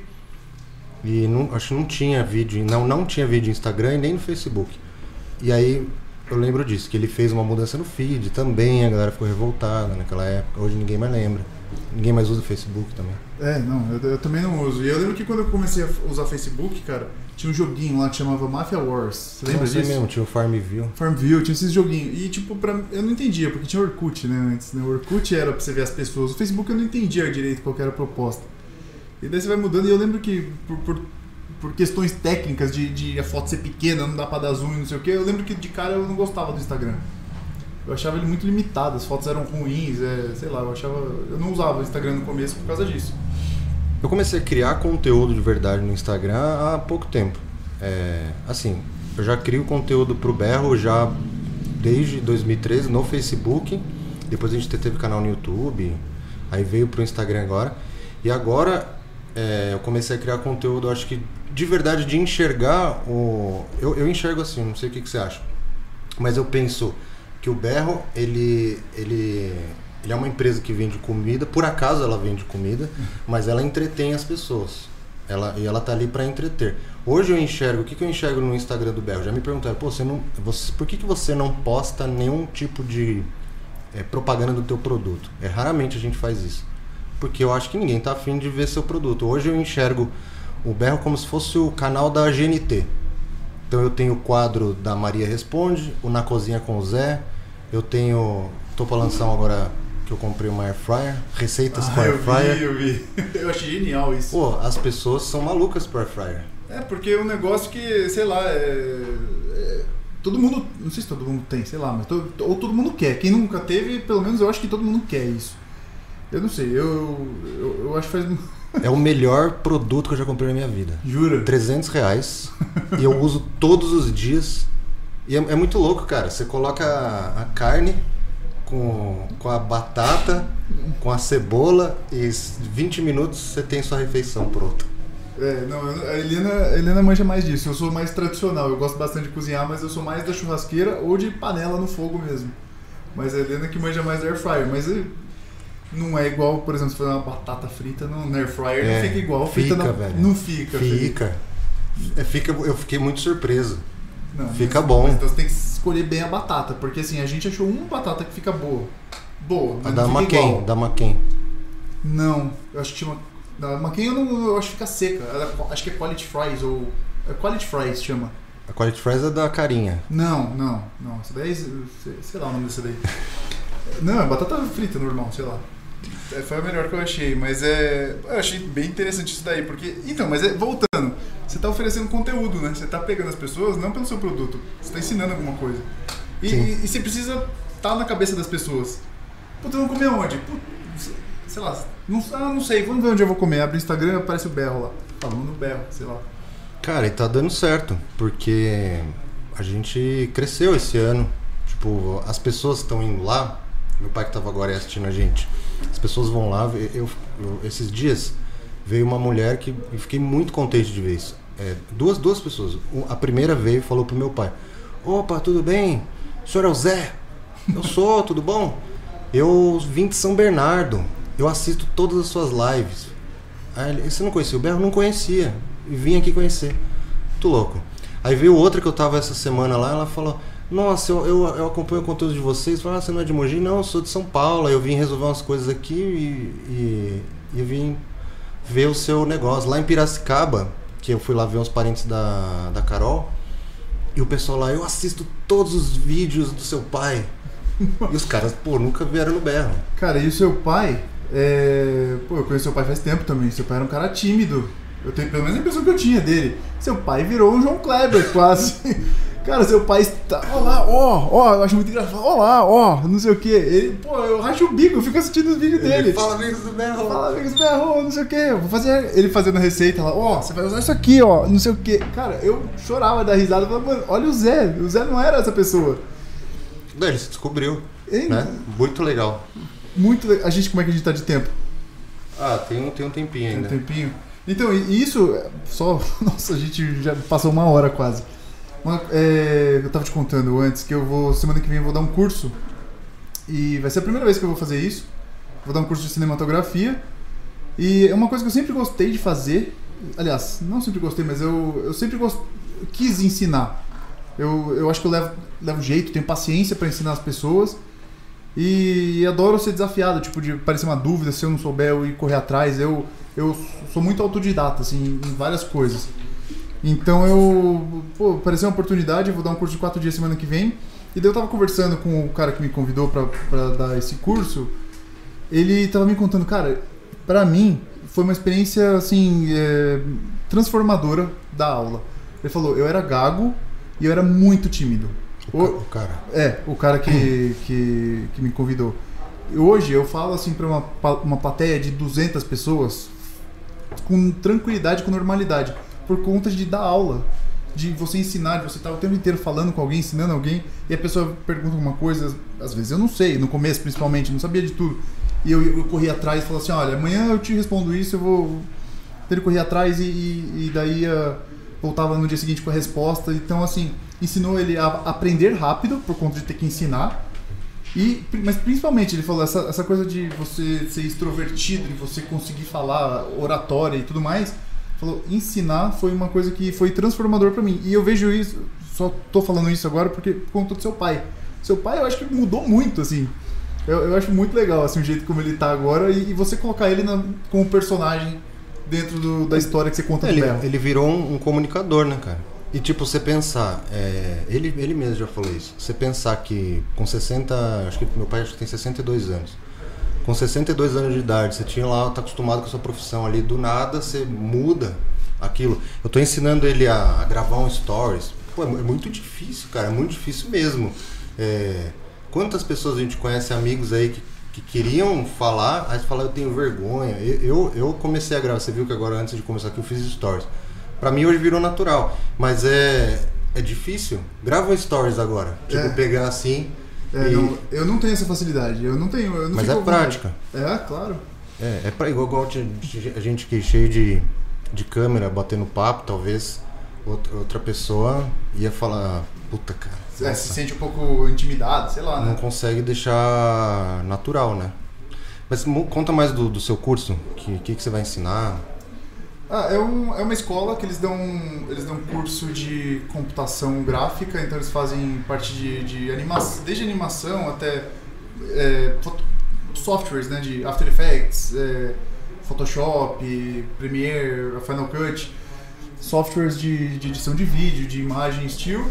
e não, acho que não tinha vídeo, não, não tinha vídeo no Instagram e nem no Facebook. E aí eu lembro disso, que ele fez uma mudança no feed também, a galera ficou revoltada naquela época, hoje ninguém mais lembra. Ninguém mais usa o Facebook também. É, não, eu, eu também não uso. E eu lembro que quando eu comecei a usar Facebook, cara, tinha um joguinho lá que chamava Mafia Wars. Você lembra disso? mesmo, tinha o Farmville. Farmville, tinha esses joguinhos. E tipo, pra, eu não entendia, porque tinha Orkut, né, antes. Né? O Orkut era pra você ver as pessoas. O Facebook eu não entendia direito qual que era a proposta. E daí você vai mudando. E eu lembro que por, por, por questões técnicas de, de a foto ser pequena, não dá pra dar zoom e não sei o que, eu lembro que de cara eu não gostava do Instagram. Eu achava ele muito limitado, as fotos eram ruins, é, sei lá, eu achava. Eu não usava o Instagram no começo por causa disso. Eu comecei a criar conteúdo de verdade no Instagram há pouco tempo. É, assim, eu já crio conteúdo pro Berro já desde dois mil e treze no Facebook, depois a gente teve canal no YouTube, aí veio pro Instagram agora. E agora é, eu comecei a criar conteúdo, acho que de verdade, de enxergar o. Eu, eu enxergo assim, não sei o que, que você acha, mas eu penso que o Berro, ele, ele, ele é uma empresa que vende comida, por acaso ela vende comida, mas ela entretém as pessoas. Ela, e ela tá ali para entreter. Hoje eu enxergo, o que, que eu enxergo no Instagram do Berro? Já me perguntaram, pô, você não, você, por que, que você não posta nenhum tipo de é, propaganda do teu produto? É, raramente a gente faz isso. Porque eu acho que ninguém tá afim de ver seu produto. Hoje eu enxergo o Berro como se fosse o canal da G N T. Então eu tenho o quadro da Maria Responde, o Na Cozinha com o Zé. Eu tenho, tô pra lançar agora que eu comprei uma air fryer, receitas ah, com air fryer. Eu vi, eu vi. Eu achei genial isso. Pô, as pessoas são malucas por air fryer. É, porque é um negócio que, sei lá, é, é, todo mundo, não sei se todo mundo tem, sei lá, mas todo, ou todo mundo quer. Quem nunca teve, pelo menos eu acho que todo mundo quer isso. Eu não sei, eu, eu, eu acho que faz... É o melhor produto que eu já comprei na minha vida. Jura? trezentos reais. E eu uso todos os dias. E é, é muito louco, cara. Você coloca a, a carne com, com a batata, com a cebola e vinte minutos você tem sua refeição pronta. É, não, a Helena, a Helena manja mais disso. Eu sou mais tradicional. Eu gosto bastante de cozinhar, mas eu sou mais da churrasqueira ou de panela no fogo mesmo. Mas a Helena que manja mais da air fryer. Mas não é igual, por exemplo, se fazer uma batata frita no air fryer, é, não fica igual. Fica, frita na, velho. Não fica. Fica. É, fica. Eu fiquei muito surpreso. Não, fica mas, bom. Mas então você tem que escolher bem a batata, porque assim, a gente achou uma batata que fica boa. Boa, mas a da McCain, da McCain. Não, eu acho que tinha uma... Da McCain eu, não, eu acho que fica seca. Ela, acho que é Quality Fries ou... É Quality Fries chama. A Quality Fries é da carinha. Não, não, não. Essa daí, sei lá o nome dessa daí. Não, é batata frita normal, sei lá. Foi a melhor que eu achei, mas é... Eu achei bem interessante isso daí, porque... Então, mas é, voltando, você está oferecendo conteúdo, né? Você está pegando as pessoas não pelo seu produto, você está ensinando alguma coisa. E, e, e você precisa estar tá na cabeça das pessoas. Puta, eu vou comer onde? Puta, sei lá, não, ah, não sei, vamos ver onde eu vou comer. Abre o Instagram e aparece o Berro lá. Falando no Berro, sei lá. Cara, e tá dando certo, porque a gente cresceu esse ano. Tipo, as pessoas estão indo lá meu pai que estava agora assistindo a gente, as pessoas vão lá, eu, eu, esses dias veio uma mulher que eu fiquei muito contente de ver isso. É, duas, duas pessoas. A primeira veio e falou pro meu pai: opa, tudo bem? O senhor é o Zé? Eu sou, tudo bom? Eu vim de São Bernardo, eu assisto todas as suas lives. Aí, você não conhecia o Berro? Não conhecia. E vim aqui conhecer. Muito louco. Aí veio outra que eu tava essa semana lá, ela falou: nossa, eu, eu, eu acompanho o conteúdo de vocês. Falei: ah, você não é de Mogi? Não, eu sou de São Paulo. Eu vim resolver umas coisas aqui e, e, e vim ver o seu negócio. Lá em Piracicaba, que eu fui lá ver uns parentes da, da Carol, e o pessoal lá: eu assisto todos os vídeos do seu pai. E os caras, pô, nunca vieram no Berro. Cara, e o seu pai, é... pô, eu conheço seu pai faz tempo também. Seu pai era um cara tímido. Eu tenho pelo menos a impressão que eu tinha dele. Seu pai virou um João Kleber, quase. Cara, seu pai está... Ó lá, ó, ó, eu acho muito engraçado. Ó lá, ó, não sei o que. Ele, pô, eu racho o bico, eu fico assistindo os vídeos dele. Ele fala amigos do Berro. Fala amigos do Berro, não sei o que. Vou fazer ele fazendo a receita lá. Ó, você vai usar isso aqui, ó, não sei o que. Cara, eu chorava da risada. Falava, mano, olha o Zé. O Zé não era essa pessoa. Ele se descobriu, hein? Né? Muito legal. Muito legal. A gente, como é que a gente tá de tempo? Ah, tem um, tem um tempinho ainda. Tem um tempinho. Então, e isso, só... Nossa, a gente já passou uma hora quase. Uma, é, eu tava te contando antes que eu vou, semana que vem eu vou dar um curso. E vai ser a primeira vez que eu vou fazer isso. Vou dar um curso de cinematografia. E é uma coisa que eu sempre gostei de fazer. Aliás, não sempre gostei, mas eu, eu sempre gost... eu quis ensinar. Eu, eu acho que eu levo, levo jeito, tenho paciência para ensinar as pessoas. E, e adoro ser desafiado, tipo, de parecer uma dúvida, se eu não souber eu ir correr atrás. Eu, eu sou muito autodidata, assim, em várias coisas. Então eu, pô, apareceu uma oportunidade, eu vou dar um curso de quatro dias semana que vem. E daí eu tava conversando com o cara que me convidou pra, pra dar esse curso. Ele tava me contando, cara, pra mim foi uma experiência, assim, é, transformadora da aula. Ele falou, eu era gago e eu era muito tímido. O, o cara? É, o cara que, que, que me convidou. Hoje eu falo assim pra uma, uma plateia de duzentas pessoas com tranquilidade, com normalidade. Por conta de dar aula, de você ensinar, de você estar o tempo inteiro falando com alguém, ensinando alguém, e a pessoa pergunta alguma coisa, às vezes eu não sei, no começo principalmente, não sabia de tudo. E eu, eu corri atrás e falei assim, olha, amanhã eu te respondo isso, eu vou ter que correr atrás e, e, e daí uh, voltava no dia seguinte com a resposta. Então assim, ensinou ele a aprender rápido, por conta de ter que ensinar. E, mas principalmente ele falou essa, essa coisa de você ser extrovertido, de você conseguir falar oratória e tudo mais. Falou, ensinar foi uma coisa que foi transformador pra mim. E eu vejo isso, só tô falando isso agora porque por conta do seu pai. Seu pai eu acho que mudou muito, assim. Eu, eu acho muito legal, assim, o jeito como ele tá agora e, e você colocar ele na, como personagem dentro do, da história que você conta ele, do Berro. Ele virou um, um comunicador, né, cara? E tipo, você pensar, é, ele, ele mesmo já falou isso, você pensar que com sessenta, acho que meu pai acho que tem sessenta e dois anos. Com sessenta e dois anos de idade, você tinha lá, tá acostumado com a sua profissão ali, do nada você muda aquilo. Eu tô ensinando ele a, a gravar um stories. Pô, é muito difícil, cara, é muito difícil mesmo. É, quantas pessoas a gente conhece, amigos aí que, que queriam falar, aí você fala, eu tenho vergonha. Eu, eu, eu comecei a gravar, você viu que agora antes de começar aqui eu fiz stories. Pra mim hoje virou natural, mas é, é difícil. Grava um stories agora, tipo, É. pegar assim... É, e... não, eu não tenho essa facilidade, eu não tenho. Eu não Mas fico é à vontade. prática. É, claro. É, é pra, igual, igual a gente que é cheio de, de câmera, batendo papo, talvez outra, outra pessoa ia falar, puta cara, É, nossa, se sente um pouco intimidado, sei lá, não né? consegue deixar natural, né? Mas mo- conta mais do, do seu curso, que, que, que você vai ensinar? Ah, é, um, é uma escola que eles dão, eles dão curso de computação gráfica, então eles fazem parte de, de animação, desde animação até é, foto, softwares, né, de After Effects, é, Photoshop, Premiere, Final Cut, softwares de, de edição de vídeo, de imagem, estilo.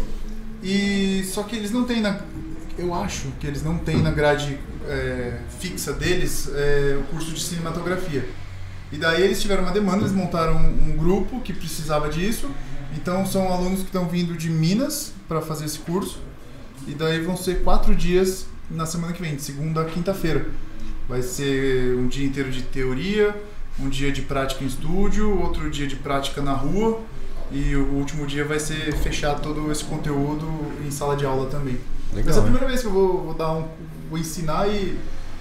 E só que eles não têm na, eu acho que eles não têm na grade é, fixa deles é, o curso de cinematografia. E daí eles tiveram uma demanda, eles montaram um, um grupo que precisava disso. Então são alunos que estão vindo de Minas para fazer esse curso. E daí vão ser quatro dias na semana que vem, de segunda a quinta-feira. Vai ser um dia inteiro de teoria, um dia de prática em estúdio, outro dia de prática na rua. E o último dia vai ser fechar todo esse conteúdo em sala de aula também. Legal, Mas é a né? primeira vez que eu vou, vou dar um, vou ensinar e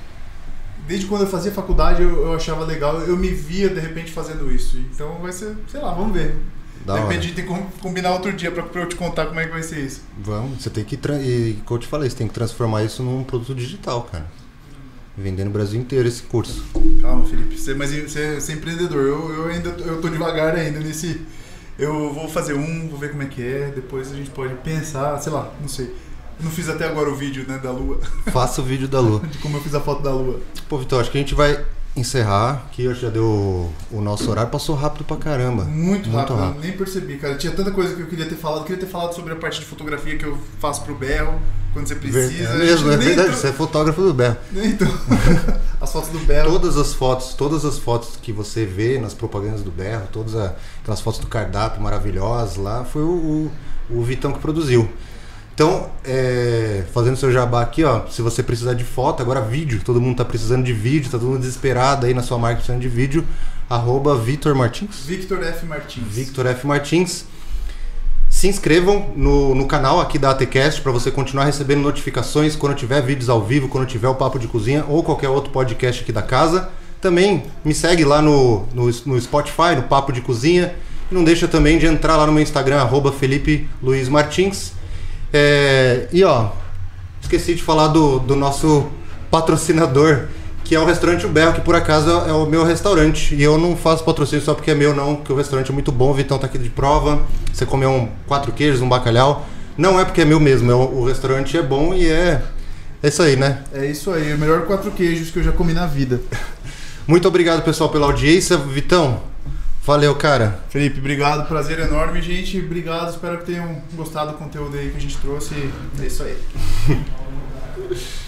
desde quando eu fazia faculdade eu, eu achava legal, eu me via de repente fazendo isso. Então vai ser, sei lá, vamos ver. Da de repente hora. a gente tem que combinar outro dia pra, pra eu te contar como é que vai ser isso. Vamos, você tem que, tra- e como eu te falei, você tem que transformar isso num produto digital, cara. Vender no Brasil inteiro esse curso. Calma, Felipe, você, mas você, você é empreendedor, eu, eu ainda eu tô devagar ainda nesse... Eu vou fazer um, vou ver como é que é, depois a gente pode pensar, sei lá, não sei. Eu não fiz até agora o vídeo, né, da lua, Faça o vídeo da Lua. de como eu fiz a foto da lua. Pô, Vitor, acho que a gente vai encerrar, que hoje já deu o nosso horário, passou rápido pra caramba. Muito rápido, eu nem percebi, cara. Tinha tanta coisa que eu queria ter falado. Eu queria ter falado sobre a parte de fotografia que eu faço pro berro, quando você precisa. É mesmo, é Nem verdade, tô- você é fotógrafo do berro. nem Então, as fotos do berro. Todas as fotos, todas as fotos que você vê nas propagandas do berro, todas a- aquelas fotos do cardápio maravilhosas lá, foi o, o, o Vitão que produziu. Então, é, fazendo seu jabá aqui, ó, se você precisar de foto, agora vídeo, todo mundo tá precisando de vídeo, tá todo mundo desesperado aí na sua marca precisando de vídeo, arroba Vitor Martins. Victor F. Martins. Victor F. Martins. Se inscrevam no, no canal aqui da ATCast para você continuar recebendo notificações quando tiver vídeos ao vivo, quando tiver o Papo de Cozinha ou qualquer outro podcast aqui da casa. Também me segue lá no, no, no Spotify, no Papo de Cozinha. E não deixa também de entrar lá no meu Instagram, arroba Felipe Luiz Martins. É, e ó, esqueci de falar do, do nosso patrocinador, que é o Restaurante O Berro, que por acaso é o meu restaurante. E eu não faço patrocínio só porque é meu, não, porque o restaurante é muito bom. O Vitão tá aqui de prova. Você comeu um quatro queijos, um bacalhau. Não é porque é meu mesmo, é o, o restaurante é bom e é, é isso aí, né? É isso aí, o melhor quatro queijos que eu já comi na vida. Muito obrigado, pessoal, pela audiência. Vitão, valeu, cara. Felipe, obrigado, prazer enorme, gente. Obrigado, espero que tenham gostado do conteúdo aí que a gente trouxe. É isso aí.